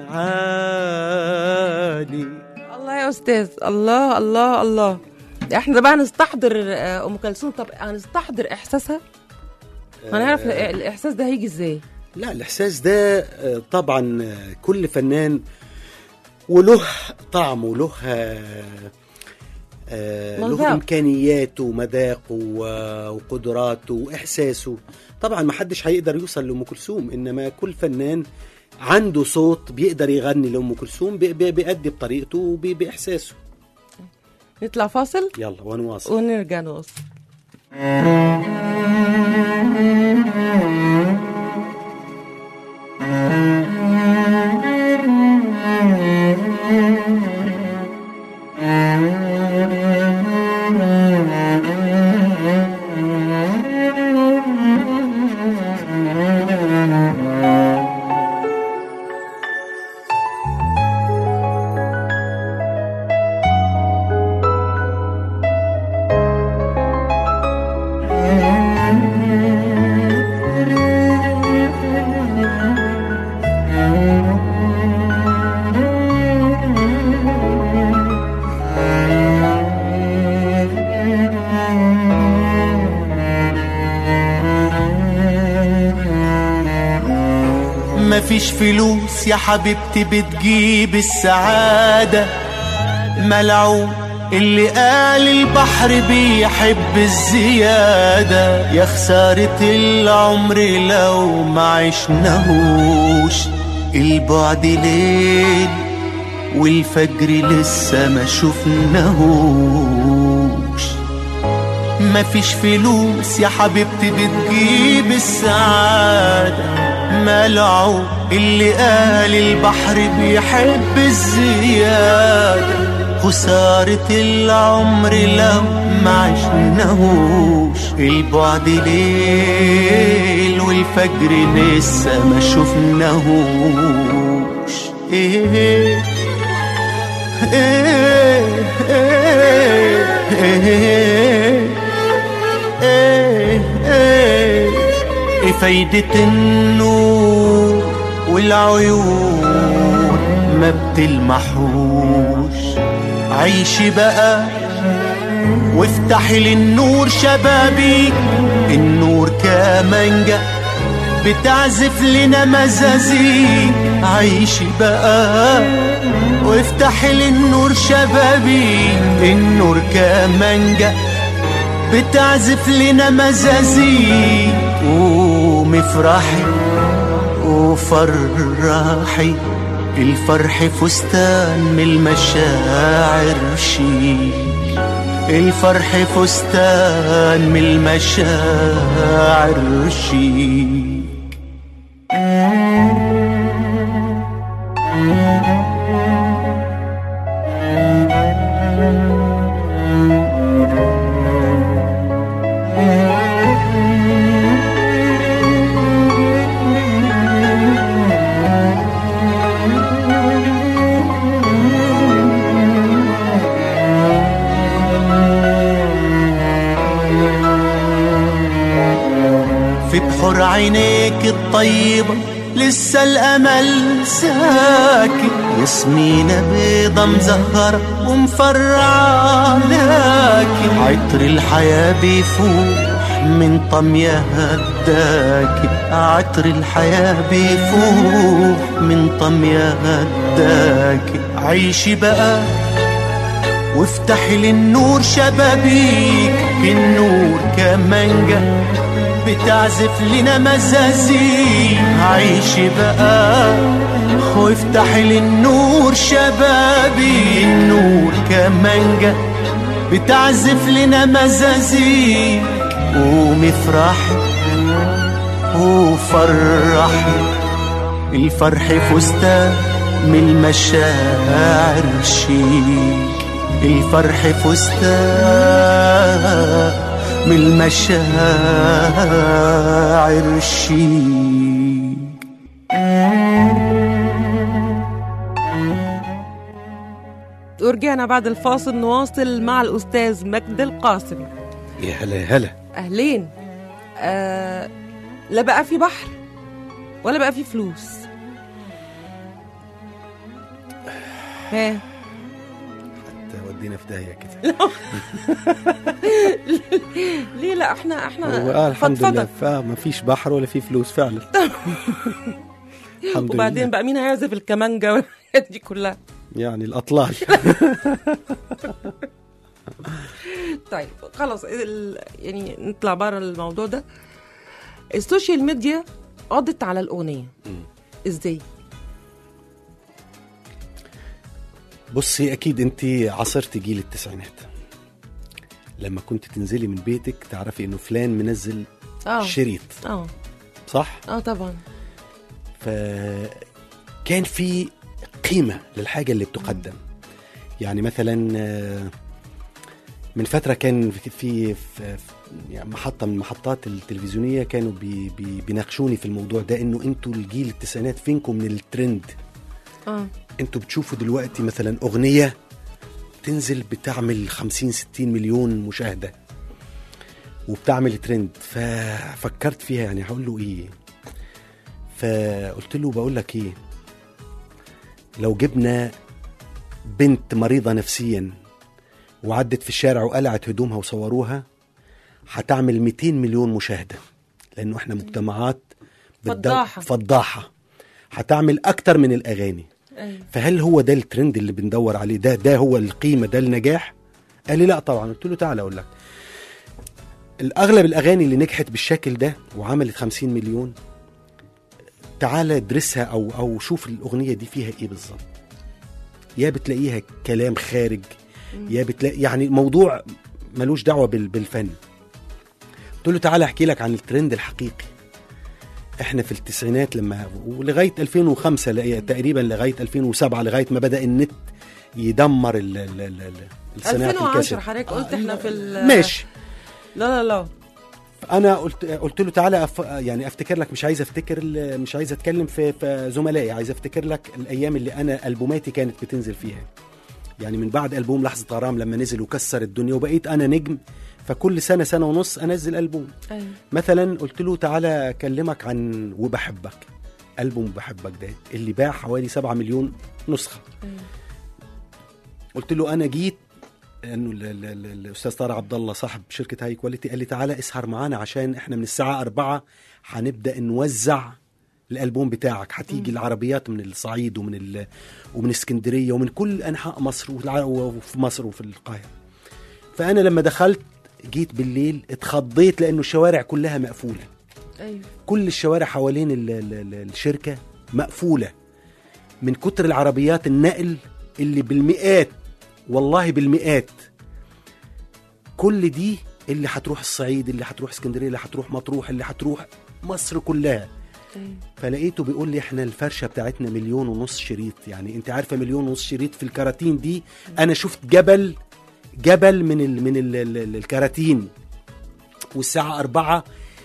منعاني. الله يا أستاذ الله الله الله. احنا بقى نستحضر أم كلثوم. طب هنستحضر إحساسها هنعرف آه الإحساس ده هيجي إزاي؟ لا الإحساس ده طبعا كل فنان وله طعم وله آه مذاق. له إمكانياته ومذاقه و- وقدراته وإحساسه. طبعا ما حدش هيقدر يوصل لأم كلثوم، إنما كل فنان عنده صوت بيقدر يغني لأم كلثوم، بي- بي- بيأدي بطريقته وبإحساسه. نطلع فاصل يلا ونواصل. ونرجع نواصل. مفيش فلوس يا حبيبتي بتجيب السعادة، ملعون اللي قال البحر بيحب الزيادة. يا خسارة العمر لو ما عشناهوش، البعد ليل والفجر لسه ما شفناهوش. مفيش فلوس يا حبيبتي بتجيب السعادة، ملعون اللي قال البحر بيحب الزيادة. خسارة العمر لو ما عشناهوش، البعد ليل والفجر لسه ما شفناهوش. ايه ايه ايه ايه ايه ايه ايه فايدة النور والعيون ما بتلمحوش. عيشي بقى وافتحي للنور شبابيك، النور كمانجة بتعزف لنا مزازيك. عيشي بقى وافتحي للنور شبابيك، النور كمانجة بتعزف لنا مزازيك. قومي افرحي وفرحي، الفرح فستان من المشاعر شيك. الفرح فستان من المشاعر شيك. في بحور عينيك الطيبة لسه الأمل ساكن، ياسمينة بيضة مزهرة ومفرعة، لكن عطر الحياة بيفوح من طمية هداك. عطر الحياة بيفوح من طمية هداك. عيشي بقى وافتحي للنور شبابيك، النور كمانجة بتعزف لنا مزازيك. عيشي بقى وافتحي للنور شبابيك، النور كمانجة بتعزف لنا مزازيك. قومي افرحي وفرحي، الفرح فستان من المشاعر شيك. الفرح فستان من المشاعر شيك. ورجعنا بعد الفاصل نواصل مع الأستاذ مجد القاسم. يا هلا هلا. أهلين. آه لا بقى في بحر ولا بقى في فلوس. ها ودينا في داهية كده. ليه لا احنا احنا هو آه الحمد فضفضة. لله فما فيش بحر ولا في فلوس فعلا. الحمد وبعدين لله. بقى مين هيعزف الكمانجة والحاجات دي كلها؟ يعني الأطلال. طيب خلاص ال... يعني نطلع بره الموضوع ده. السوشيال ميديا قضت على الأغنية ازاي؟ بصي اكيد انت عصرت جيل التسعينات، لما كنت تنزلي من بيتك تعرفي انه فلان منزل اه شريط، اه صح؟ اه طبعا. فكان في قيمة للحاجة اللي بتقدم. يعني مثلا من فترة كان في, في, في يعني محطة من المحطات التلفزيونية كانوا بي بي بيناقشوني في الموضوع ده، انه انتوا الجيل التسعينات فينكم من الترند. اه انتوا بتشوفوا دلوقتي مثلا اغنية تنزل بتعمل خمسين ستين مليون مشاهدة وبتعمل ترند. ففكرت فيها يعني هقول له ايه، فقلت له بقول لك ايه، لو جبنا بنت مريضة نفسيا وعدت في الشارع وقلعت هدومها وصوروها هتعمل مئتين مليون مشاهدة، لأنه احنا مجتمعات فضاحة فضاحة هتعمل أكتر من الأغاني. أيوة. فهل هو ده الترند اللي بندور عليه؟ ده ده هو القيمة، ده النجاح؟ قال لي لا طبعا. قلت له تعالى أقول لك، الأغلب الأغاني اللي نجحت بالشكل ده وعملت خمسين مليون، تعالى ادرسها أو, أو شوف الأغنية دي فيها إيه بالظبط. يا بتلاقيها كلام خارج، يا بتلاقي يعني موضوع ملوش دعوة بالفن. قلت له تعالى احكي لك عن الترند الحقيقي. احنا في التسعينات لما ولغاية ألفين وخمسة تقريبا، لغاية ألفين وسبعة، لغاية ما بدأ النت يدمر ال ال ال الصناعة ألفين وعشرة حضرتك قلت احنا في ماشي. لا لا لا انا قلت قلت له تعالى أف... يعني افتكر لك، مش عايز افتكر مش عايز اتكلم في, في زملائي، عايز افتكر لك الايام اللي انا البوماتي كانت بتنزل فيها. يعني من بعد ألبوم لحظة غرام لما نزل وكسر الدنيا وبقيت أنا نجم، فكل سنة سنة ونص أنزل ألبوم. أيوة. مثلا قلت له تعالى أكلمك عن وبحبك، ألبوم بحبك ده اللي باع حوالي سبعة مليون نسخة. أيوة. قلت له أنا جيت انه الاستاذ طارق عبد الله صاحب شركه هاي كواليتي قال لي تعالى اسهر معانا عشان احنا من الساعه أربعة هنبدا نوزع الالبوم بتاعك. هتيجي العربيات من الصعيد ومن ال... ومن اسكندريه ومن كل انحاء مصر وفي مصر وفي القاهره. فانا لما دخلت جيت بالليل اتخضيت لانه الشوارع كلها مقفوله. أيوة. كل الشوارع حوالين ال... ال... الشركه مقفوله من كتر العربيات النقل اللي بالمئات، والله بالمئات. كل دي اللي هتروح الصعيد، اللي هتروح اسكندريه، اللي هتروح مطروح، اللي هتروح مصر كلها. فلقيته بيقول لي احنا الفرشه بتاعتنا مليون ونص شريط. يعني انت عارفه مليون ونص شريط في الكراتين دي؟ انا شفت جبل جبل من ال من ال ال الكراتين. والساعه أربعة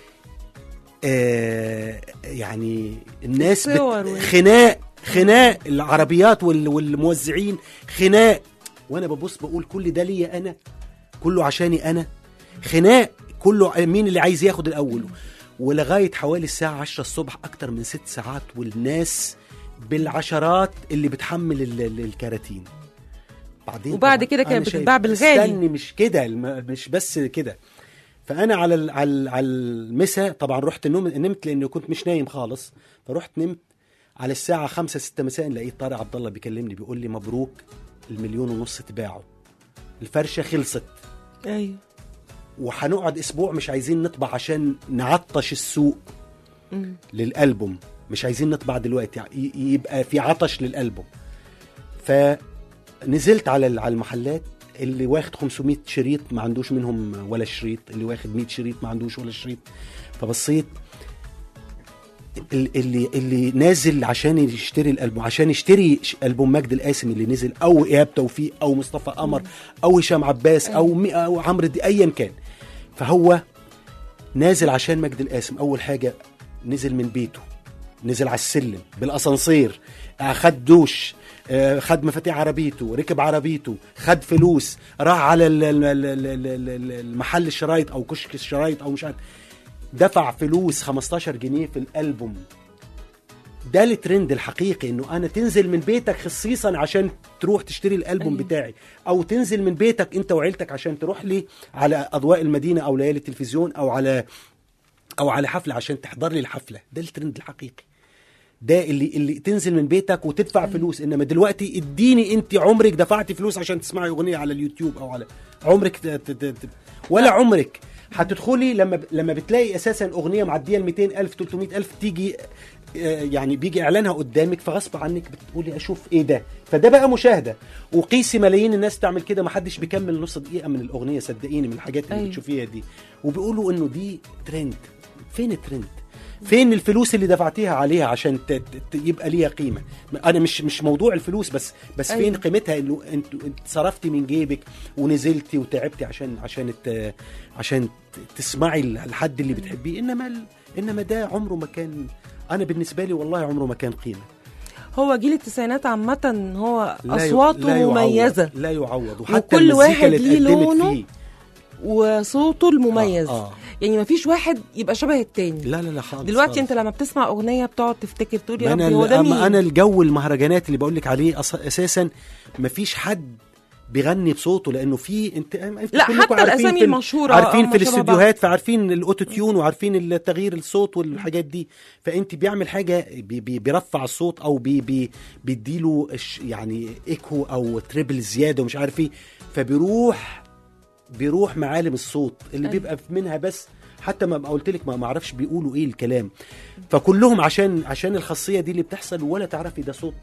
آه يعني الناس خناق خناق العربيات والموزعين خناق. وانا ببص بقول كل ده ليا انا، كله عشاني انا، خناق كله. مين اللي عايز ياخد الاول؟ ولغايه حوالي الساعه عشرة الصبح اكتر من ست ساعات، والناس بالعشرات اللي بتحمل الكراتين. بعدين وبعد كده كانت بتتباع بالغالي. استني، مش كده، مش بس كده. فانا على ال على على المساء طبعا رحت نوم نمت لانه كنت مش نايم خالص. فرحت نمت على الساعه خمسة ستة مساء، لقيت طارق عبد الله بيكلمني بيقول لي مبروك المليون ونص تباعوا، الفرشه خلصت. ايوه. وهنقعد اسبوع مش عايزين نطبع عشان نعطش السوق م. للالبوم، مش عايزين نطبع دلوقتي يبقى في عطش للالبوم. فنزلت على على المحلات، اللي واخد خمسمية شريط ما عندوش منهم ولا شريط، اللي واخد مية شريط ما عندوش ولا شريط. فبصيت اللي اللي نازل عشان يشتري الالبوم، عشان يشتري البوم مجد القاسم اللي نزل، او ايهاب توفيق، او مصطفى قمر، او هشام عباس، او او عمرو دي، ايا كان. فهو نازل عشان مجد القاسم. اول حاجه نزل من بيته، نزل على السلم بالاسانسير، خد دوش، خد مفاتيح عربيته، ركب عربيته، خد فلوس، راح على المحل الشرايط او كشك الشرايط او مش عارف، دفع فلوس خمستاشر جنيه في الألبوم. ده الترند الحقيقي، انه انا تنزل من بيتك خصيصا عشان تروح تشتري الألبوم أيوه. بتاعي، او تنزل من بيتك انت وعيلتك عشان تروح لي على اضواء المدينة او ليالي التلفزيون او على او على حفلة عشان تحضر لي الحفلة. ده الترند الحقيقي. ده اللي اللي تنزل من بيتك وتدفع فلوس. انما دلوقتي اديني انت عمرك دفعتي فلوس عشان تسمعي اغنيه على اليوتيوب او على عمرك ت... ت... ت... ولا عمرك هتدخلي لما لما بتلاقي اساسا اغنيه معديه ال مئتين ألف ثلاثمئة ألف تيجي يعني بيجي اعلانها قدامك فغصب عنك بتقولي اشوف ايه ده. فده بقى مشاهده. وقيسي ملايين الناس تعمل كده، ما حدش بيكمل نص دقيقه من الاغنيه صدقيني من الحاجات اللي أيوة. بتشوفيها دي. وبيقولوا انه دي ترند. فين الترند؟ فين الفلوس اللي دفعتيها عليها عشان ت... ت... يبقى ليها قيمه؟ انا مش مش موضوع الفلوس بس بس أيوة. فين قيمتها انه انت انت صرفتي من جيبك ونزلتي وتعبتي عشان عشان الت... عشان تسمعي الحد اللي بتحبيه. انما ال... انما ده عمره ما كان، انا بالنسبه لي والله عمره ما كان قيمه. هو جيل التسعينات عامه هو لا اصواته لا مميزه، لا يعوض. وحتى وكل واحد اللي ليه لونه فيه وصوته المميز. آه. آه. يعني ما فيش واحد يبقى شبه التاني. لا لا لا خالص. دلوقتي خالص. انت لما بتسمع اغنيه بتقعد تفتكر تقول يا أنا ربي هو ده مين. انا الجو المهرجانات اللي بقول لك عليه اساسا ما فيش حد بيغني بصوته، لانه في انت, انت لا حتى الاسامي في المشهوره عارفين في الاستديوهات، فعارفين الاوتو تيون وعارفين التغيير الصوت والحاجات دي. فانت بيعمل حاجه بي بي بيرفع الصوت او بي بي بيديله يعني ايكو او تريبل زياده ومش عارف ايه، فبيروح بيروح معالم الصوت اللي أي. بيبقى منها بس حتى ما قلت لك ما اعرفش بيقولوا ايه الكلام. فكلهم عشان عشان الخاصيه دي اللي بتحصل. ولا تعرفي ده صوت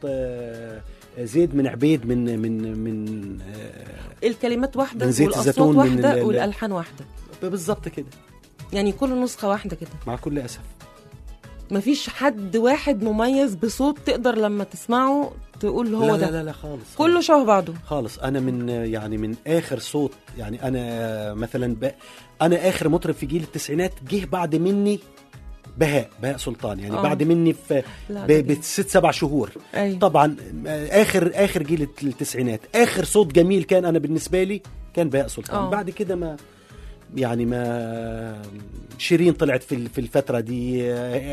زيد من عبيد من من من الكلمات واحده من زيت والاصوات الزيتون واحده والالحان واحده بالظبط كده. يعني كل نسخه واحده كده مع كل اسف. مفيش حد واحد مميز بصوت تقدر لما تسمعه تقول هو لا ده. لا لا لا خالص. كله شبه بعضه خالص. انا من يعني من اخر صوت يعني انا مثلا ب... انا اخر مطرب في جيل التسعينات جه بعد مني بهاء بهاء سلطان يعني أوه. بعد مني في ب... بست سبع شهور. أي. طبعا اخر اخر جيل التسعينات اخر صوت جميل كان انا بالنسبه لي كان بهاء سلطان. أوه. بعد كده ما يعني ما شيرين طلعت في في الفتره دي،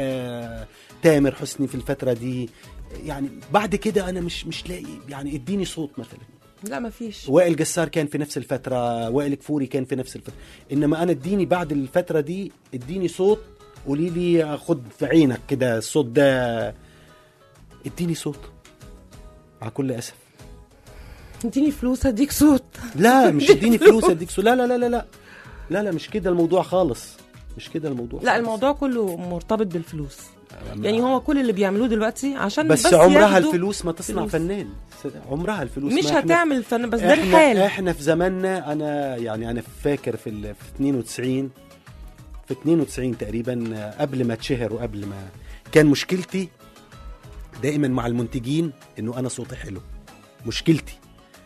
تامر حسني في الفتره دي. يعني بعد كده انا مش مش لاقي يعني اديني صوت مثلا. لا ما فيش. وائل جسار كان في نفس الفتره، وائل كفوري كان في نفس الفتره. انما انا اديني بعد الفتره دي اديني صوت، قولي لي خد في عينك كده الصوت ده، اديني صوت مع كل اسف. اديني فلوس اديك صوت. لا مش اديني فلوس اديك صوت. لا لا لا لا لا لا لا مش كده الموضوع خالص. مش كده الموضوع لا خالص. الموضوع كله مرتبط بالفلوس. يعني هو كل اللي بيعملوه دلوقتي عشان بس, بس عمرها الفلوس ما تصنع فلوس. فنان. عمرها الفلوس مش هتعمل فن بس ده احنا الحال. احنا في زماننا انا يعني انا فاكر في ال في اثنين وتسعين في اثنين وتسعين تقريبا قبل ما اتشهر وقبل ما كان مشكلتي دائما مع المنتجين انه انا صوتي حلو. مشكلتي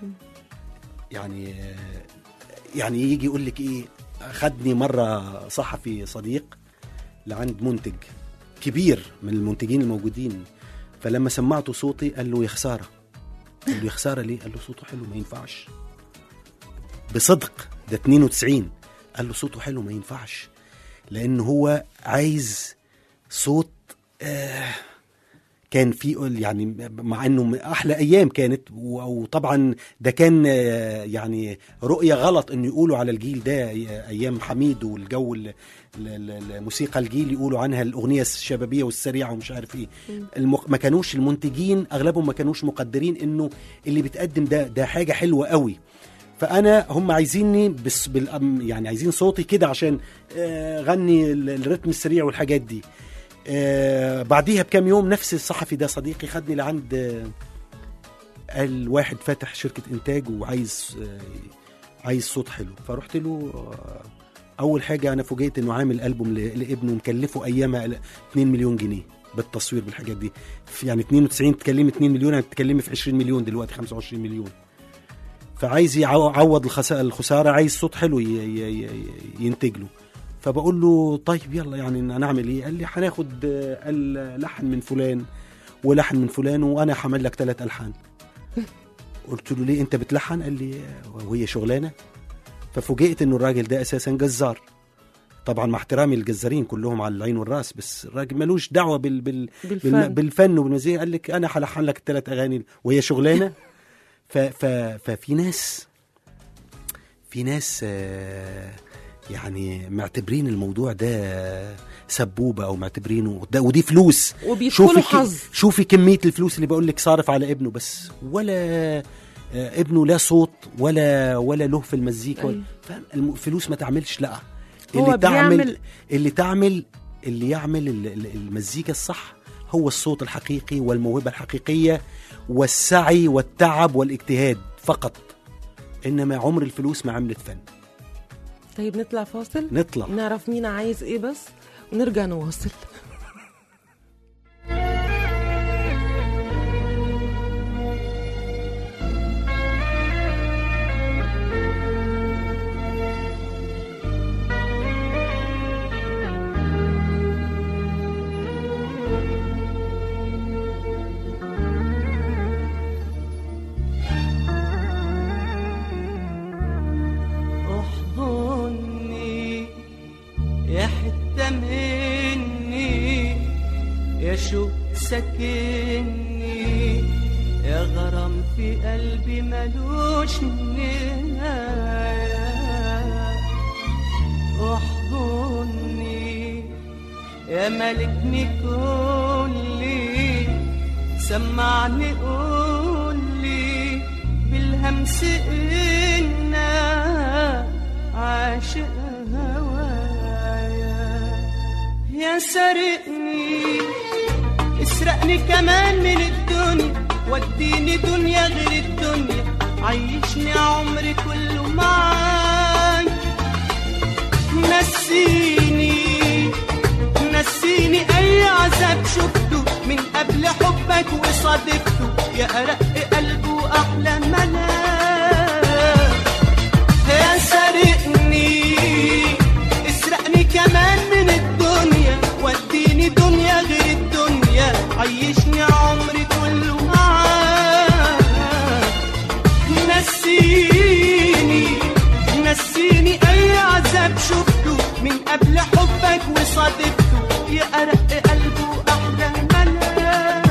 يعني يعني يجي يقول لك ايه. خدني مره صحفي صديق لعند منتج كبير من المنتجين الموجودين، فلما سمعته صوتي قال له يا خساره. قال له يا خساره ليه؟ قال له صوته حلو ما ينفعش. بصدق ده اثنين وتسعين. قال له صوته حلو ما ينفعش لانه هو عايز صوت آه كان في يعني مع انه احلى ايام كانت، وطبعا ده كان يعني رؤيه غلط انه يقولوا على الجيل ده ايام حميد والجو الموسيقى الجيل يقولوا عنها الاغنيه الشبابيه والسريعه ومش عارف ايه. ما كانوش المنتجين اغلبهم ما كانوش مقدرين انه اللي بتقدم ده ده حاجه حلوه قوي. فانا هم عايزيني بس بال يعني عايزين صوتي كده عشان غني الرتم السريع والحاجات دي. آه بعديها بكام يوم نفس الصحفي ده صديقي خدني لعند آه الواحد فاتح شركة إنتاج وعايز آه عايز صوت حلو. فرحت له. آه أول حاجة أنا فوجئت إنه عامل ألبوم لابنه مكلفه أيامها اثنين مليون جنيه بالتصوير بالحاجات دي. يعني اثنين وتسعين تكلمي اثنين مليون يعني تكلمي في عشرين مليون دلوقتي خمسة وعشرين مليون. فعايز يعوض الخسارة، عايز صوت حلو ينتج له. فبقول له طيب يلا يعني نعمل ايه؟ قال لي هناخد اللحن من فلان ولحن من فلان وانا هعمل لك ثلاث الحان. قلت له ليه انت بتلحن؟ قال لي وهي شغلانه. ففوجئت انه الراجل ده اساسا جزار. طبعا مع احترامي الجزارين كلهم على العين والراس، بس الراجل ملوش دعوه بال بال بالفن, بالفن وبالمزيكا. قال لك انا هلحن لك الثلاث اغاني وهي شغلانه. ف ف ففي ناس في ناس آه يعني معتبرين الموضوع ده سبوبة أو معتبرينه ده ودي فلوس. وبيدخلوا حظ. شوفي كمية الفلوس اللي بقول لك صارف على ابنه، بس ولا آه ابنه لا صوت ولا ولا له في المزيكا. أيوة. فاهم؟ الفلوس ما تعملش. لا، هو اللي تعمل بيعمل اللي تعمل اللي يعمل المزيكا الصح هو الصوت الحقيقي والموهبة الحقيقية والسعي والتعب والاجتهاد فقط، إنما عمر الفلوس ما عملت فن. طيب نطلع فاصل، نطلع نعرف مين عايز ايه بس ونرجع نواصل. سكني يا غرام في قلبي ملوش نهاية، احضني يا ملكني كلي، سمعني قولي بالهمس إنا عاشق هوايا، يا سارقني اسرقني كمان من الدنيا، وديني دنيا غير الدنيا، عيشني عمري كله معاك، نسيني نسيني اي عذاب شفته من قبل حبك وصادفته، يا أرق قلب واحلى ملاك، يا سارقني اسرقني كمان من الدنيا، وديني دنيا غير الدنيا، عيشني عمري كله معاك، نسيني نسيني اي عذاب شفته من قبل حبك وصادفته، يا أرق قلب واحلى ملاك.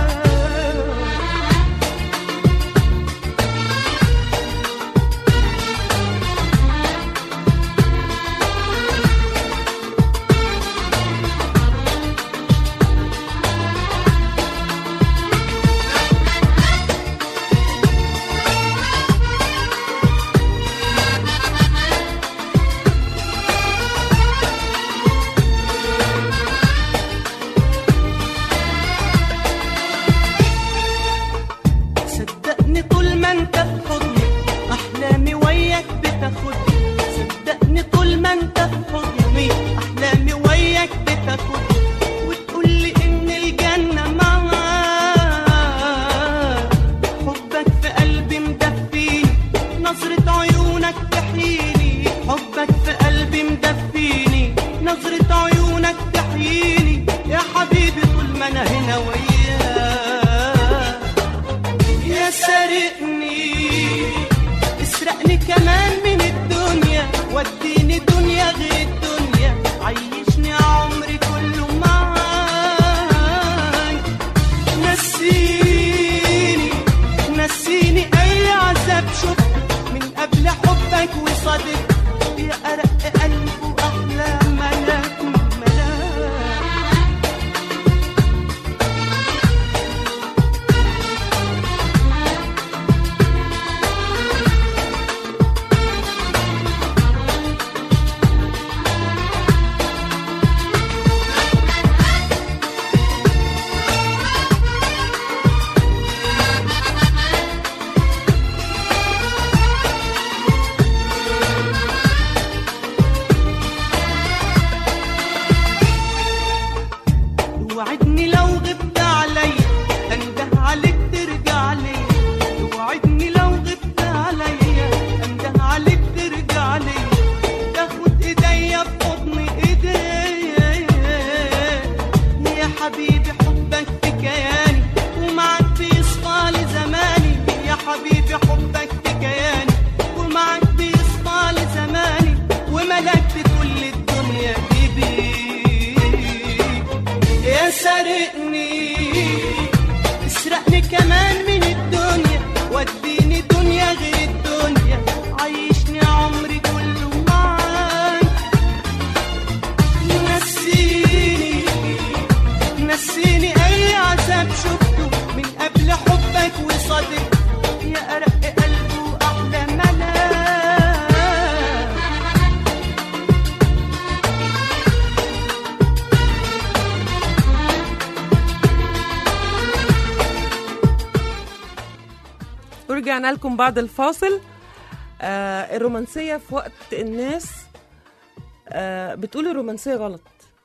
ورجعنا لكم بعد الفاصل. آه الرومانسية في وقت الناس آه بتقول الرومانسية غلط.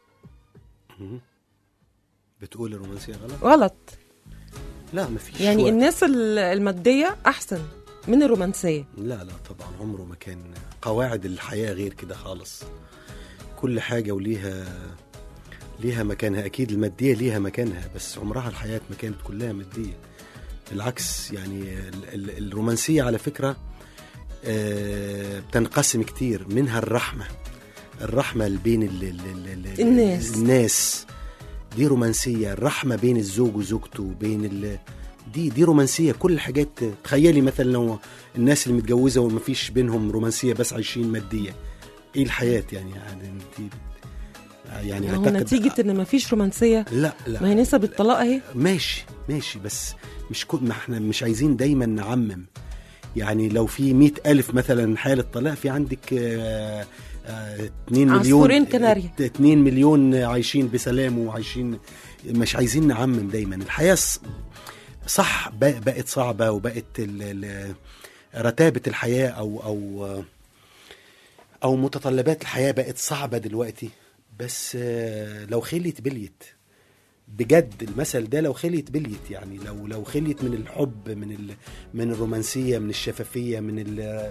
بتقول الرومانسية غلط؟ غلط. لا مفيش. يعني وقت. الناس المادية أحسن من الرومانسية. لا لا طبعا عمره ما كان. قواعد الحياة غير كده خالص. كل حاجة وليها ليها مكانها. أكيد المادية ليها مكانها، بس عمرها الحياة ما كانت كلها مادية. بالعكس يعني ال- ال- الرومانسية على فكرة آه، بتنقسم كتير منها الرحمة. الرحمة بين ال ال ال ال الناس. الناس دي رومانسية. الرحمة بين الزوج وزوجته، بين ال دي دي رومانسية. كل الحاجات. تخيلي مثلا لو الناس اللي متجوزة وما فيش بينهم رومانسية، بس عايشين مادية، ايه الحياة يعني؟ يعني انت يعني هو أعتقد نتيجة إن مفيش رومانسية. لا لا ما هي نسب الطلاق أهي. ماشي ماشي، بس مش كل ما احنا مش عايزين دايما نعمم. يعني لو في مئة ألف مثلا حالة طلاق، في عندك آه آه اتنين مليون عصفورين كناريا. اتنين مليون عايشين بسلام وعايشين. مش عايزين نعمم دايما. الحياة صح بقت صعبة، وبقت ال ال رتابة الحياة أو أو أو متطلبات الحياة بقت صعبة دلوقتي. بس لو خليت بليت بجد، المثل ده لو خليت بليت، يعني لو لو خليت من الحب، من ال من الرومانسية، من الشفافية، من ال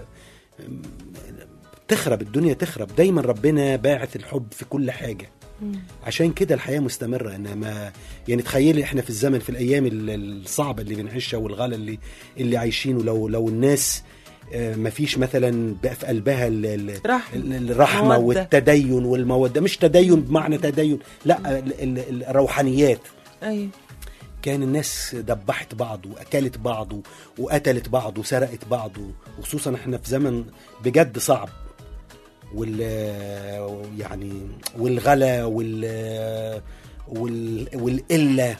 تخرب الدنيا. تخرب. دايما ربنا باعث الحب في كل حاجة. عشان كده الحياة مستمرة. انما يعني تخيلي احنا في الزمن، في الايام الصعبة اللي بنعيشها والغلا اللي اللي عايشينه، لو لو الناس ما فيش مثلا بقى في قلبها الرحمة والتدين والمودة. مش تدين بمعنى تدين، لا، الروحانيات. أيوة. كان الناس دبحت بعض وأكلت بعض وقتلت بعض وسرقت بعض، وخصوصا احنا في زمن بجد صعب. وال يعني والغلا وال وال والقلة.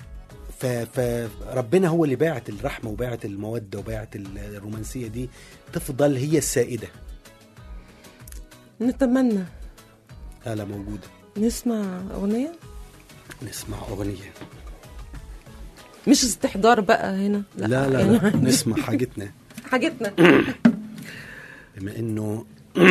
فربنا هو اللي باعت الرحمة وباعت المودة وباعت الرومانسية دي تفضل هي السائدة. نتمنى آلة موجودة. نسمع أغنية. نسمع أغنية مش استحضار بقى هنا. لا لا, لا, لا. نسمع حاجتنا حاجتنا بما إنه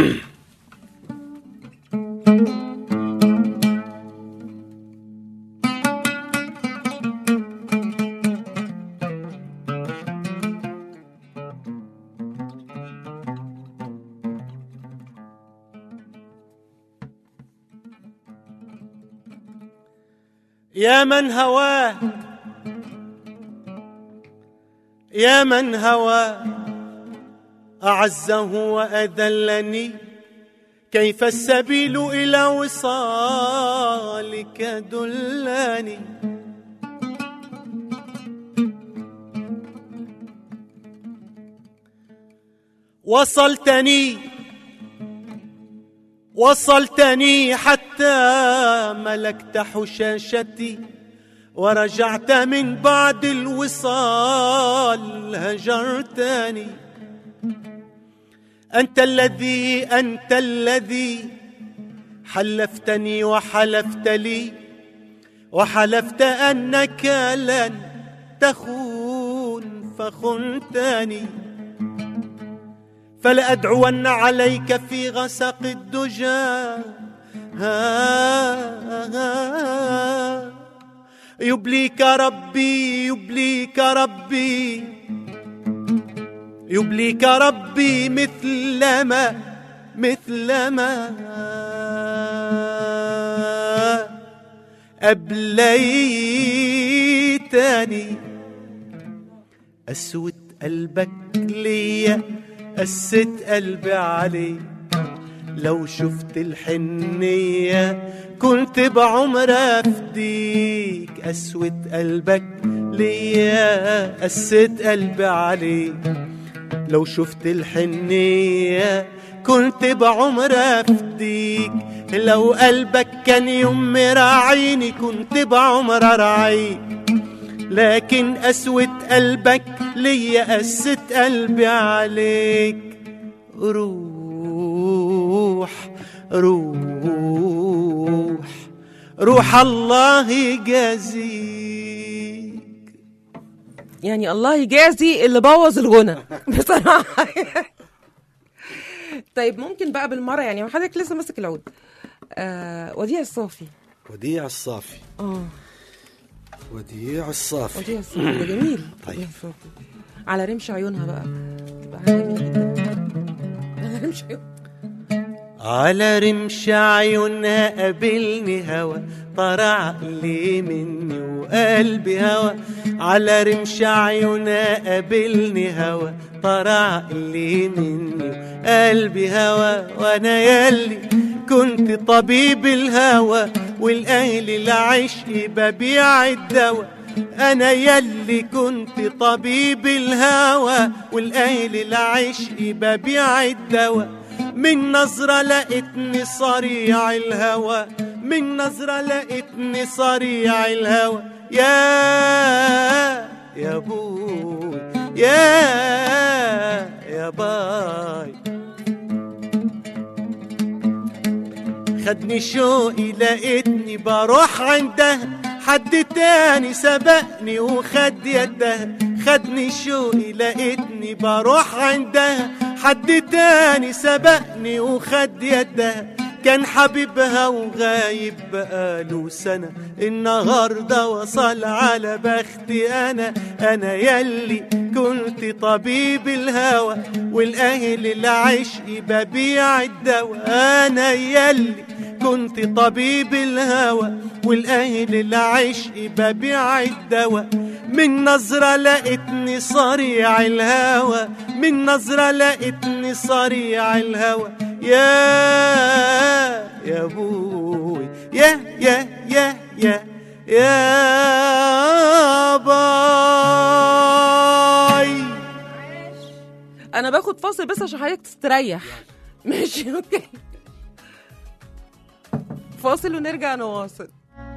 يا من هواه يا من هواه أعزه وأذلني، كيف السبيل إلى وصالك دلني. وصلتني وصلتني حتى ملكت حشاشتي، ورجعت من بعد الوصال هجرتني. أنت الذي أنت الذي حلفتني وحلفت لي، وحلفت أنك لن تخون فخنتني. فلأدعون عليك في غسق الدجى، ها ها يبليك ربي يبليك ربي يبليك ربي مثلما مثلما أبليتني. أسود قلبك ليا قست قلبي عليك، لو شفت الحنية كنت بعمر أفديك. أسود قلبك ليا قست قلبي عليك، لو شفت الحنية كنت بعمر أفديك. لو قلبك كان يوم راعيني كنت بعمر أرعيك، لكن أسود قلبك ليا قست قلبي عليك. روح روح روح الله يجازيك. يعني الله يجازي اللي بوظ الغنى بصراحه. طيب ممكن بقى بالمره يعني حضرتك لسه ماسك العود. آه وديع الصافي. وديع الصافي. اه وديع الصافي. وديع الصافي ده جميل. طيب على رمش عيونها بقى تبقى جميل جدا. على رمش عيونها. على رمش عيونها قابلني هوا طرع لي مني وقلبي هوا. على رمش عيونها قابلني هوا طرع لي مني وقلبي هوا. وانا ياللي كنت طبيب الهوى والاهل العشق ببيع الدواء. انا ياللي كنت طبيب الهوى والاهل العشق ببيع الدواء. من نظرة لقيتني صريع الهوى. من نظرة لقيتني صريع الهوى. يا يا بوي يا يا باي. خدني شوقي لقيتني بروح عندها. حد تاني سبقني وخد يدها. خدني شوقي لقيتني بروح عندها. حد تاني سبقني وخد يدها. كان حبيبها وغايب بقاله سنة. النهاردة وصل على بختي أنا. أنا يلي كنت طبيب الهوى والأهل العشق ببيع الدواء. أنا يلي كنت طبيب الهوى والأهل العشق ببيع الدواء. من نظرة لقيتني صريع الهوى. من نظرة لقيتني صريع الهوى. يا يا بوي يا يا يا يا يا باي. انا باخد فاصل بس عشان حضرتك تستريح. ماشي اوكي. فاصل ونرجع نواصل.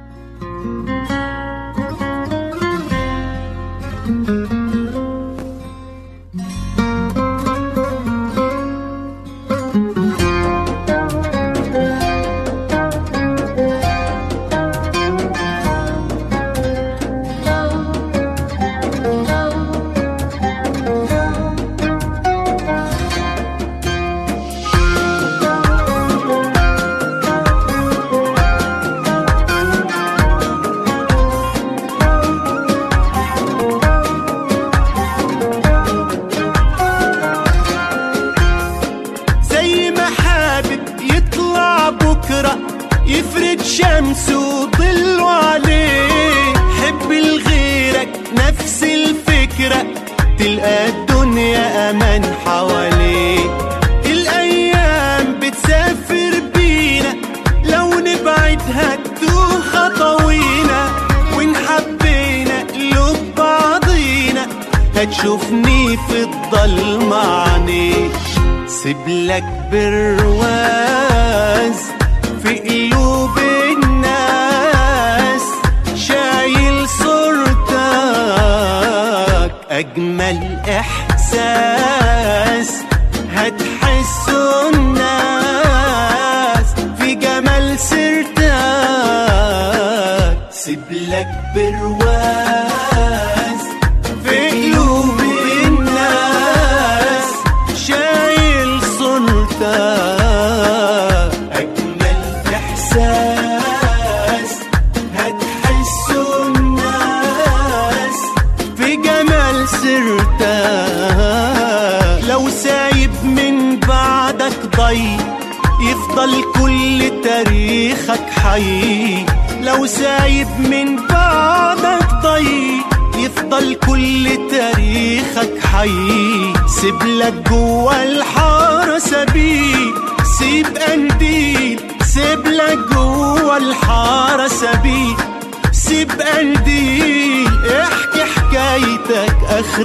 يفرد شمس وظل عليه. حب لغيرك نفس الفكرة تلقى الدنيا أمان حواليك. الأيام بتسافر بينا لو نبعدها تتوه خطوينا. وإن حبينا قلوب بعضينا هتشوفني في الضلمة عينيك. سيبلك برواز في قلوب الناس شايل صورتك. أجمل إحساس هتحسه الناس في جمال سيرتك. سيبلك برواز في قلوب الناس شايل صورتك. لو سايب من بعدك ضي يفضل كل تاريخك حي. لو سايب من بعدك ضي يفضل كل تاريخك حي. سيبلك جوا الحارة سبيل. سيب قنديل سيبلك جوا الحارة سبيل. سيب قنديل احكي حكايتك اخر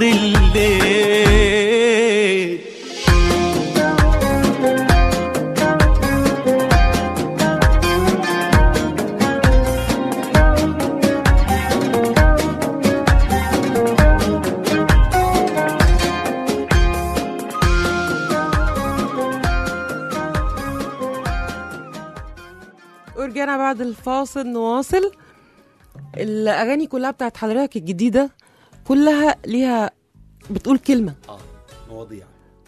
الليل. ورجعنا بعد الفاصل نواصل. الأغاني كلها بتاعت حضرتك الجديدة كلها ليها بتقول كلمة. اه مواضيع.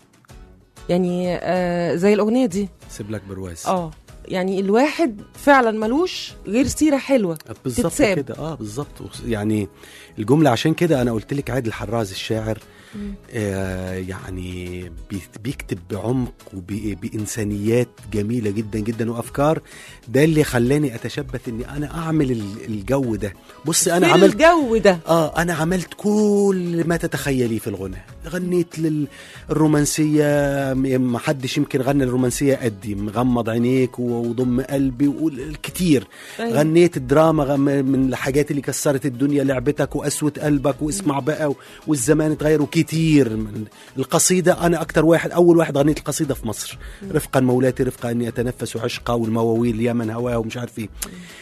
يعني آه زي الأغنية دي سيب لك برواز. اه يعني الواحد فعلا ملوش غير سيرة حلوة بالظبط تتساب. كده. اه بالظبط. يعني الجملة عشان كده انا قلت لك عادل حراز الشاعر آه يعني بي- بيكتب بعمق وبإنسانيات جميلة جدا جدا وأفكار. ده اللي خلاني أتشبث إني أنا أعمل ال- الجو ده. بص أنا في عملت الجو ده. آه أنا عملت كل ما تتخيليه في الغناء. غنيت للرومانسية، ما حدش يمكن غنى الرومانسية قدي، مغمض عينيك وضم قلبي والكتير. أيوة. غنيت الدراما غم- من الحاجات اللي كسرت الدنيا، لعبتك وقسوة قلبك واسمع بقى والزمان اتغير كتير. من القصيدة أنا أكتر واحد، أول واحد غنيت القصيدة في مصر. رفقا مولاتي رفقا أني أتنفس عشقا والمواويل يمن هواه ومش عارف إيه.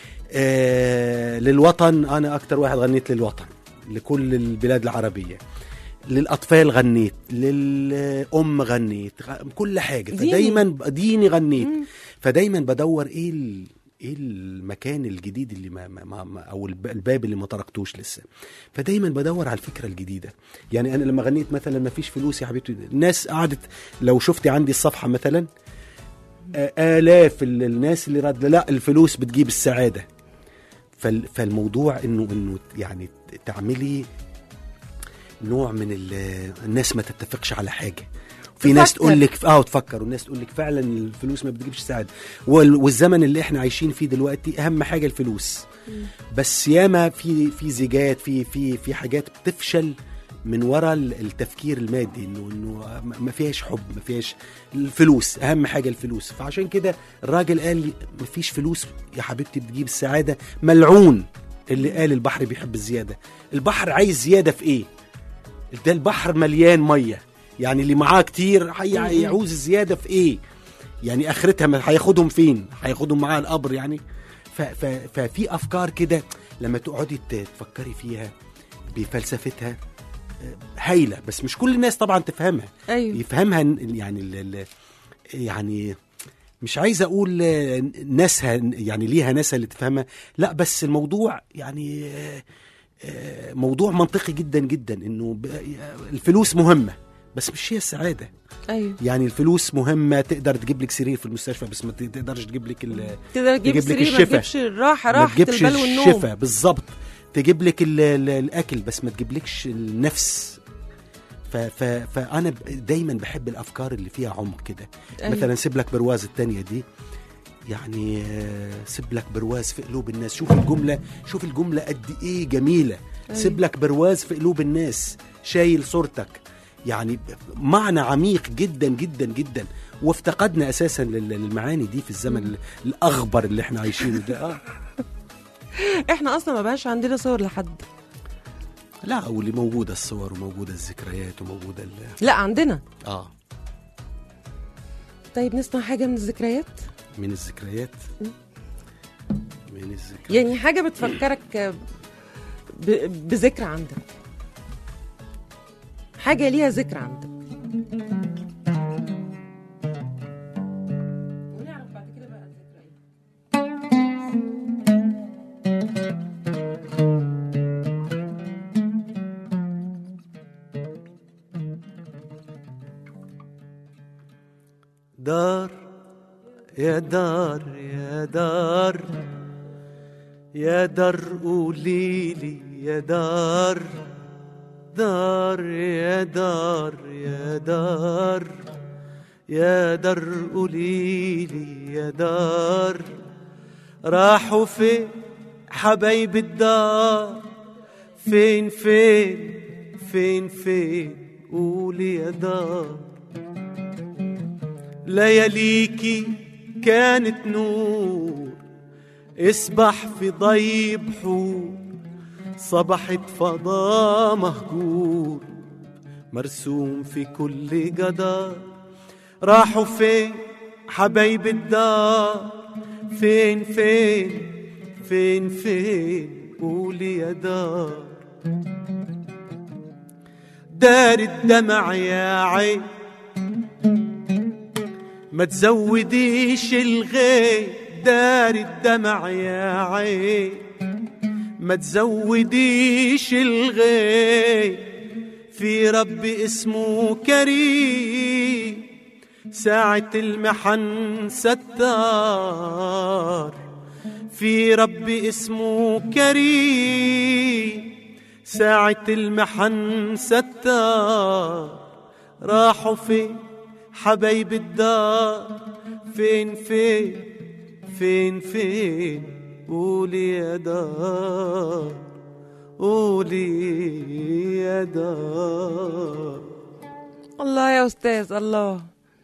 آه للوطن أنا أكتر واحد غنيت للوطن، لكل البلاد العربية. للأطفال غنيت، للأم غنيت، كل حاجة. ديني. فدايما ديني غنيت. مم. فدايما بدور إيه ال... ايه المكان الجديد اللي ما, ما, ما او الباب اللي ما تركتوش لسه. فدايما بدور على الفكره الجديده. يعني انا لما غنيت مثلا ما فيش فلوس يا حبيبتي، الناس قعدت، لو شفتي عندي الصفحه مثلا آلاف الناس اللي رد لا الفلوس بتجيب السعاده. فالموضوع انه انه يعني تعملي نوع من الناس ما تتفقش على حاجه. في ناس تقول لك اه تفكر، والناس تقول لك فعلا الفلوس ما بتجيبش سعاده. والزمن اللي احنا عايشين فيه دلوقتي اهم حاجه الفلوس. بس ياما في في زيجات، في في في حاجات بتفشل من وراء التفكير المادي، انه انه ما فيهاش حب، ما فيهاش الفلوس. اهم حاجه الفلوس. فعشان كده الراجل قال لي ما فيش فلوس يا حبيبتي بتجيب السعاده. ملعون اللي قال البحر بيحب الزياده. البحر عايز زياده في ايه؟ ده البحر مليان ميه، يعني اللي معاه كتير هيعوز الزيادة في ايه؟ يعني اخرتها هياخدهم فين؟ هياخدهم معاه القبر يعني. ففي افكار كده لما تقعدي تفكري فيها بفلسفتها هايلة، بس مش كل الناس طبعا تفهمها. أيوة. يفهمها يعني ال يعني مش عايز اقول ناسها يعني ليها ناسها اللي تفهمها، لا بس الموضوع يعني موضوع منطقي جدا جدا، انه الفلوس مهمة بس مش هي السعادة. أيوة. يعني الفلوس مهمة، تقدر تجيب لك سرير في المستشفى بس ما تقدرش تجيب لك ال تقدر تجيب سرير ما تجيبش الراحة، راحة البال والنوم. الشفاء بالظبط. تجيب لك ال ال الأكل بس ما تجيب لكش النفس. ف ف فأنا دايما بحب الأفكار اللي فيها عمق كده. أيوة. مثلا سيب لك برواز التانية دي، يعني سيب لك برواز في قلوب الناس. شوف الجملة، شوف الجملة قد إيه جميلة. أيوة. سيب لك برواز في قلوب الناس، شايل صورتك. يعني معنى عميق جدا جدا جدا، وافتقدنا اساسا للمعاني دي في الزمن الاغبر اللي احنا عايشينه ده. آه. احنا اصلا ما بقاش عندنا صور لحد. لا، واللي موجوده الصور وموجوده الذكريات وموجوده ال... لا عندنا. اه طيب نسمع حاجه من الذكريات. من الذكريات من الذكريات يعني حاجه بتفكرك ب... بذكرى عندك، حاجة ليها ذكر عندك. ونعرف بعد كده بقى الذكرى ايه. دار يا دار يا دار يا دار قوليلي يا دار، دار يا دار يا دار يا دار قوليلي يا دار، راحوا فين حبايب الدار؟ فين فين فين فين قولي يا دار. لياليكي كانت نور اسبح في ضي بحور، صبحت فضاء مهجور مرسوم في كل جدار. راحوا فين حبايب الدار؟ فين فين فين فين قولي يا دار. دار الدمع يا عين ما تزوديش الغيب، دار الدمع يا عين ما تزوديش الغي، في ربي اسمه كريم، ساعة المحن ستار. في ربي اسمه كريم، ساعة المحن ستار. راحوا فين حبايب الدار؟ فين فين فين فين؟ قولي يا دار، قولي يا دار. الله يا أستاذ الله.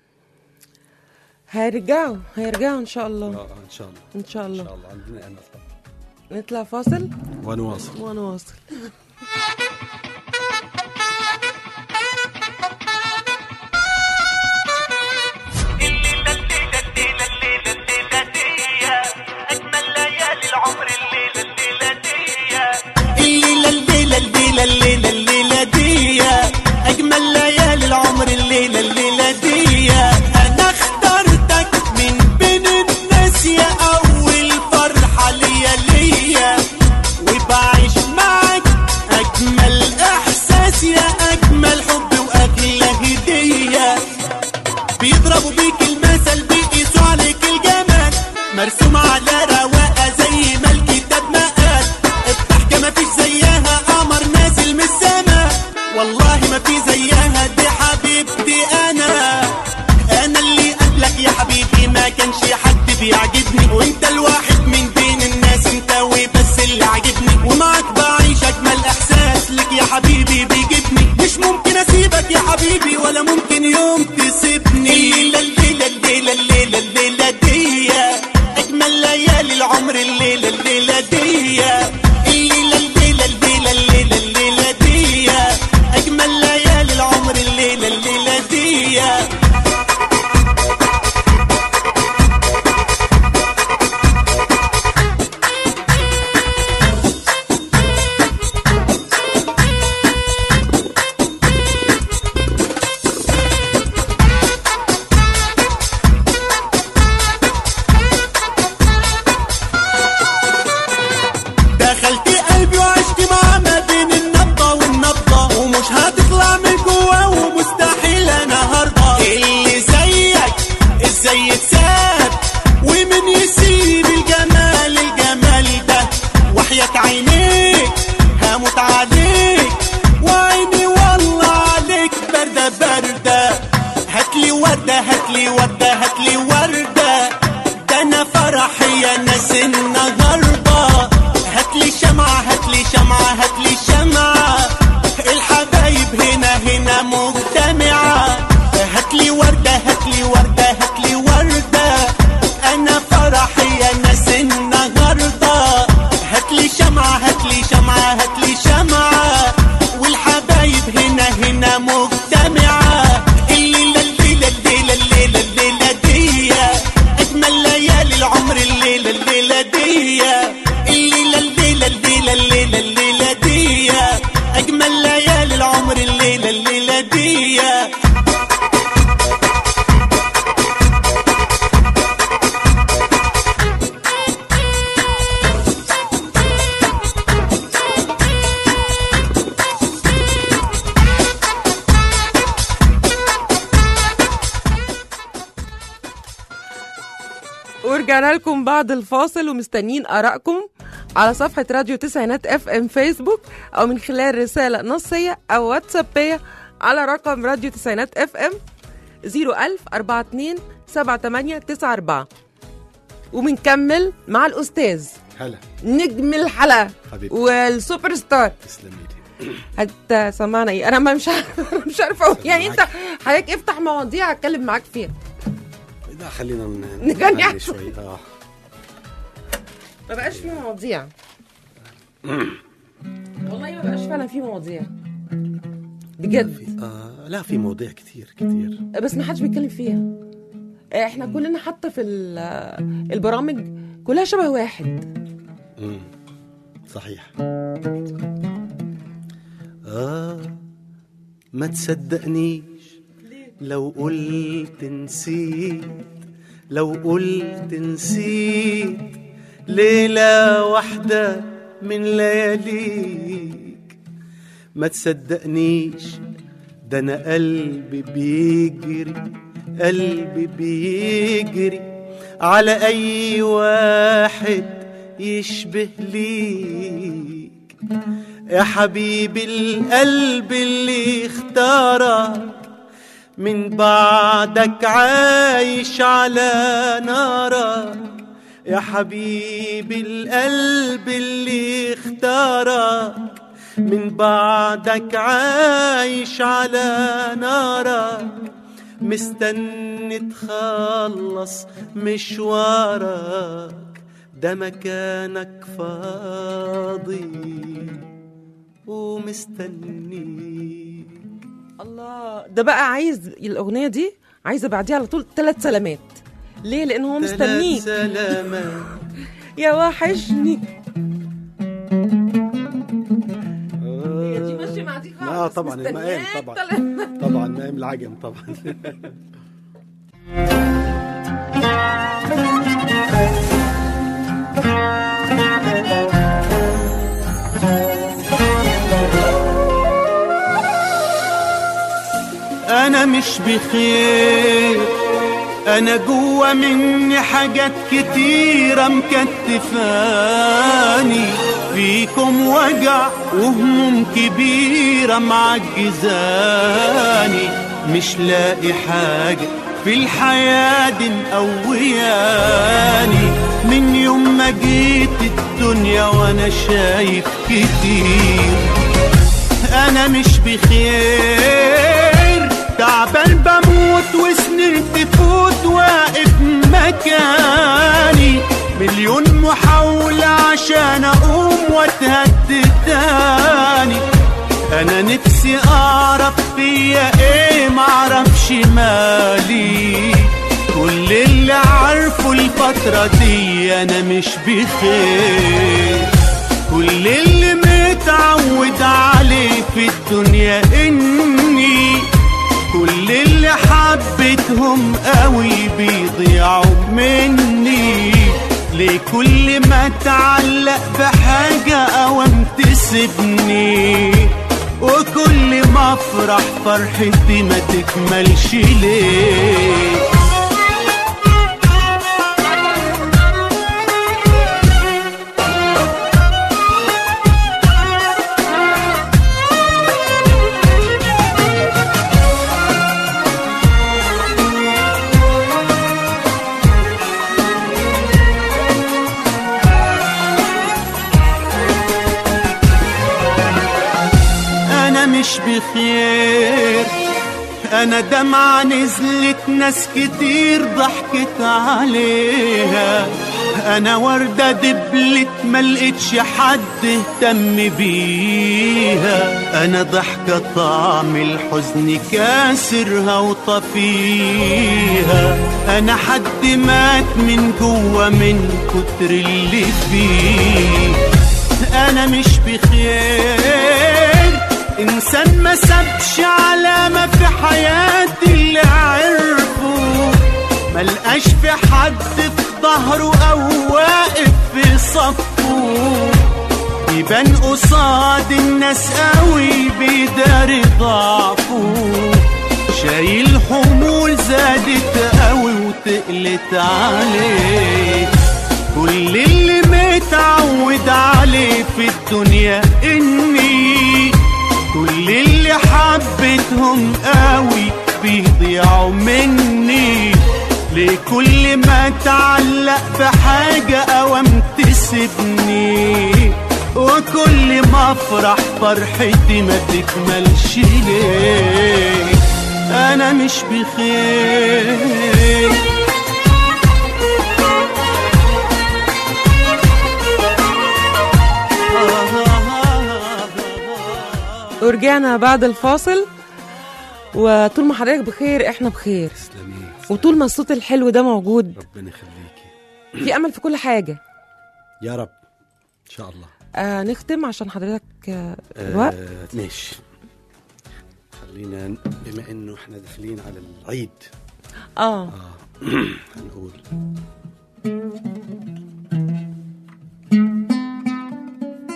هيرجعوا هيرجعوا إن شاء الله. آه ان شاء الله إن شاء الله. ان شاء الله عندنا امل طبعا. نطلع فاصل ونواصل ونواصل. الليلة الليلة الليلة الليلة الليلة دي أجمل ليالي العمر، الليلة الليلة دي أنا اخترتك من بين الناس يا أول فرحة ليا ليا، وبعيش معك أجمل إحساس يا أجمل حب وأغلى هدية. بيضربوا بيك المثل بيقيسوا عليك الجمال، مرسوم على رواقة زي ما الكتاب ما قال. الضحكة ما فيش زيها، قمر نازل من السما، والله ما في زيها، دي حبيبتي أنا. أنا اللي قبلك يا حبيبي ما كانش حد بيعجبني، وانت الواحد من بين الناس، انت وبس اللي عجبني، ومعك بعيش أجمل إحساس لك يا حبيبي بيجيبني. مش ممكن أسيبك يا حبيبي ولا ممكن يوم تسيبني. الليلة الليلة الليلة الليلة الليلة دي أجمل ليالي العمر، الليلة الليلة دي الليلة الليلة الليلة الليلة الليلة دي أجمل ليالي العمر، الليلة الليلة دي. دخلت قلبي وعشت معاه ما بين النبضة والنبضة، ومش هتطلع من جواه ومستحيل انا هرضى. اللي زيك ازاي يتساب ومن يسيب الجمال الجمال ده؟ وحياة عينيك هموت عليك، وعيني والله عليك باردة باردة. هاتلي وردة هاتلي وردة هاتلي وردة، ده انا فرحي يا ناس النهارده. هاتلي شمعة هاتلي شمعة هاتلي شمعة، الحبايب هنا هنا مجتمعة. هاتلي وردة هاتلي وردة هاتلي وردة، أنا فرحي يا ناس النهاردة. هاتلي شمعة هاتلي شمعة هاتلي شمعة، والحبايب هنا هنا مجتمعة. الليلة الليلة الليلة الليلة الليلة دي أجمل ليالي العمر، الليلة الليلة دي الليلة الليلة الليلة الليلة الليلة دي أجمل ليالي العمر، الليلة الليلة دي. ورجعنا لكم بعد الفاصل ومستنيين آرائكم على صفحة راديو تسعينات اف ام فيسبوك، أو من خلال رسالة نصية أو واتسابية على رقم راديو تسعينات اف ام صفر ألف أربعة اتنين سبعة تمانية تسعة أربعة. وبنكمل مع الأستاذ هلا نجم الحلقة حبيبتي والسوبر ستار. تسلمي لي. هتسمعنا ايه؟ انا ما مش عارفه مش عارفه أقول. يعني انت حضرتك افتح مواضيع اتكلم معاك فيها. لا خلينا ن- نجني نعلي شوي. اه ما بقاش في مواضيع. والله ما بقاش فعلا في مواضيع بجد. آه لا في مواضيع كتير كتير بس ما حدش بيتكلم فيها. احنا كلنا حتى في ال- البرامج كلها شبه واحد. مم. صحيح. آه ما تصدقنيش لو قلت نسيت، لو قلت نسيت ليلة واحدة من لياليك. ما تصدقنيش ده أنا قلبي بيجري، قلبي بيجري على أي واحد يشبه ليك. يا حبيبي القلب اللي اختارك من بعدك عايش على نارك. يا حبيبي القلب اللي اختارك من بعدك عايش على نارك. مستني تخلص مشوارك ده مكانك فاضي ومستني. الله، ده بقى عايز الأغنية دي عايزة بعديها على طول ثلاث سلامات. ليه؟ لأنه هو مستنيك. ثلاث سلامات يا وحشني. هي دي ماشية مع دي خالص. اه طبعا المقام طبعا طبعا مقام العجم طبعا. أنا مش بخير، أنا جوا مني حاجات كتيرة مكتفاني. فيكم وجع وهموم كبيرة معجزاني. مش لاقي حاجة في الحياة دي مقوياني. من يوم ما جيت الدنيا وأنا شايف كتير. أنا مش بخير، تعبان بموت وسنين تفوت واقف مكاني. مليون محاولة عشان أقوم واتهد تاني. أنا نفسي أعرف فيا إيه معرفش مالي. كل اللي عارفه الفترة دي أنا مش بخير. كل اللي متعود عليه في الدنيا إني كل اللي حبيتهم قوي بيضيعوا مني. ليه كل ما اتعلق بحاجة أوام تسيبني، وكل ما افرح فرحتي ما تكملش ليه. مش بخير، أنا دمعة نزلت ناس كتير ضحكت عليها. أنا وردة دبلت ملقتش حد اهتم بيها. أنا ضحكة طعم الحزن كاسرها وطفيها. أنا حد مات من جوا من كتر اللي فيه. أنا مش بخير، إنسان ما سابش علامة في حياتي اللي عرفه. ملقاش في حد في ظهره أو واقف في صفه. يبان قصاد الناس قوي بيداري ضعفه. شايل حمول زادت قوي وتقلت عليه. كل اللي متعود عليه في الدنيا إني كل اللي حبيتهم قوي بيضيعوا مني. ليه كل ما اتعلق بحاجة أوام تسيبني، وكل ما افرح فرحتي ما تكملش ليه. أنا مش بخير. ورجعنا بعد الفاصل، وطول ما حضرتك بخير احنا بخير. تسلمي. وطول ما الصوت الحلو ده موجود ربنا يخليكي. في امل في كل حاجه يا رب ان شاء الله. آه نختم عشان حضرتك آه الوقت. آه ماشي، خلينا بما انه احنا داخلين على العيد اه, آه. هنقول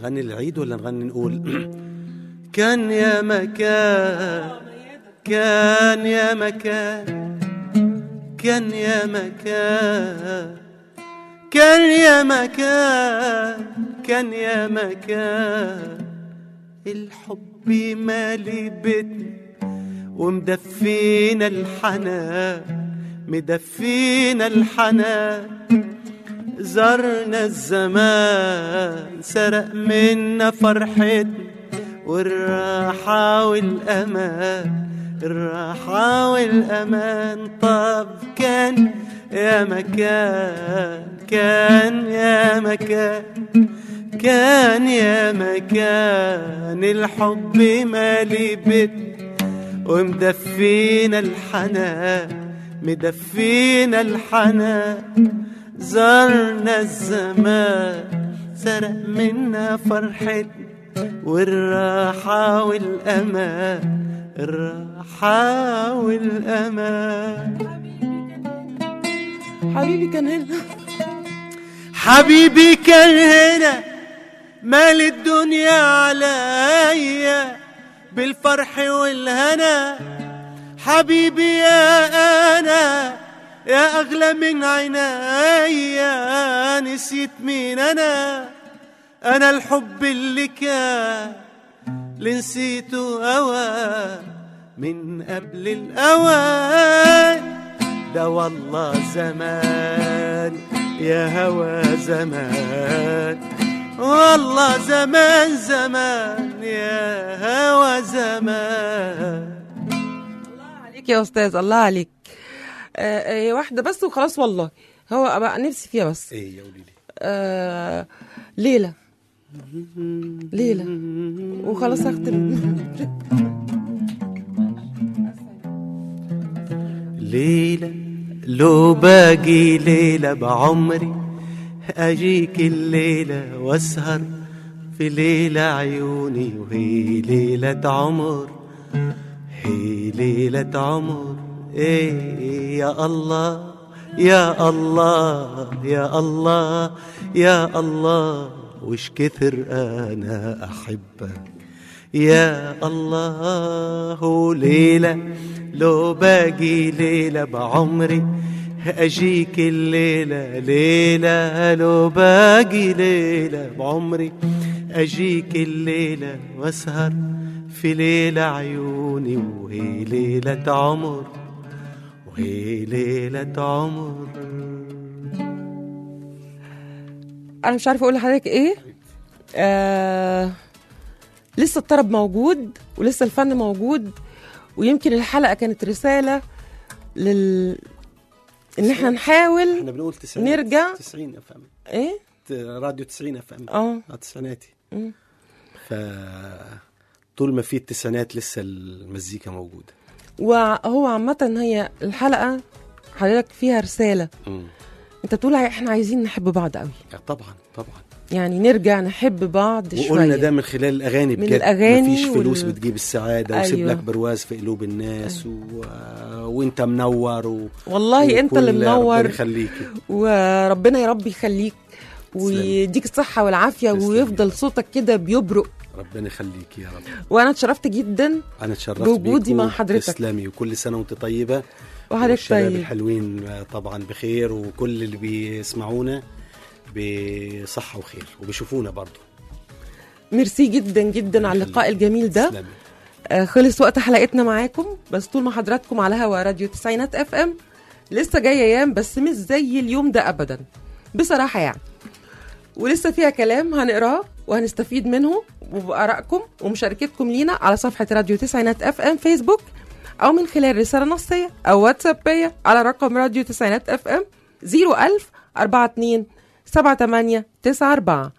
نغني العيد ولا نغني نقول كان يا مكان كان يا مكان كان يا مكان كان يا مكان كان يا مكان الحب مالي بيتنا ومدفينا الحنان مدفينا الحنان زرنا الزمان سرق منا فرحتنا والراحة والأمان الراحة والأمان طب كان يا مكان كان يا مكان كان يا مكان الحب مالي بيتنا ومدفينا الحنان مدفينا الحنان زرنا الزمان سرق منا فرحتنا والراحة والأمان الراحة والأمان حبيبي كان هنا حبيبي كان هنا مال الدنيا عليا بالفرح والهنا حبيبي يا أنا يا أغلى من عينيا نسيت مين أنا أنا الحب اللي كان اللي نسيته أوان من قبل الأوان ده والله زمان يا هوى زمان والله زمان زمان يا هوى زمان. الله عليك يا أستاذ الله عليك. آه آه واحدة بس وخلاص والله هو بقى نفسي فيها بس. ايه يا قولي لي. آه ليلة ليلة وخلاص هختم. ليلة لو باقي ليلة بعمري أجيك الليلة واسهر في ليلة عيوني وهي ليلة عمر هي ليلة عمر. إيه يا الله يا الله يا الله يا الله وش كثر أنا أحبك يا الله. ليلة لو باقي ليلة بعمري أجيك الليلة ليلة لو باقي ليلة بعمري أجيك الليلة واسهر في ليلة عيوني وهي ليلة عمر وهي ليلة عمر. أنا مش عارفة أقول لحضرتك إيه. آه لسه الطرب موجود ولسه الفن موجود ويمكن الحلقة كانت رسالة لل ان احنا نحاول احنا بنقول تسعين نرجع تسعين اف ام ايه راديو تسعين اف ام اه التسعيناتي. ف طول ما في التسعينات لسه المزيكا موجودة. وهو عامة هي الحلقة حضرتك فيها رسالة. مم. انت بتقول احنا عايزين نحب بعض قوي. طبعا طبعا يعني نرجع نحب بعض شوية. وقلنا ده من خلال الأغاني بجد. من الأغاني مفيش فلوس وال... بتجيب السعادة. أيوة. وسيب لك برواز في قلوب الناس. أيوة. و... وانت منور و... والله انت اللي منور. ربنا يخليكي وربنا يا رب يخليك ويديك الصحة والعافية ويفضل صوتك كده بيبرق. ربنا يخليكي يا رب. وانا اتشرفت جدا انا اتشرفت بوجودي مع حضرتك. تسلمي وكل سنة وانت طيبة وحضرتك والشباب طيب. الحلوين طبعا بخير وكل اللي بيسمعونا بصحة وخير وبيشوفونا برضو. ميرسي جدا جدا على اللقاء الجميل ده. آه خلص وقت حلقتنا معاكم بس طول ما حضراتكم على هوا راديو تسعينات اف ام لسه جاية ايام بس مش زي اليوم ده ابدا بصراحة يعني. ولسه فيها كلام هنقراه وهنستفيد منه وبآرائكم ومشاركتكم لينا على صفحة راديو تسعينات اف ام فيسبوك او من خلال رسالة نصية او واتسابية على رقم راديو تسعينات اف ام صفر ألف أربعة اتنين سبعة تمانية تسعة أربعة.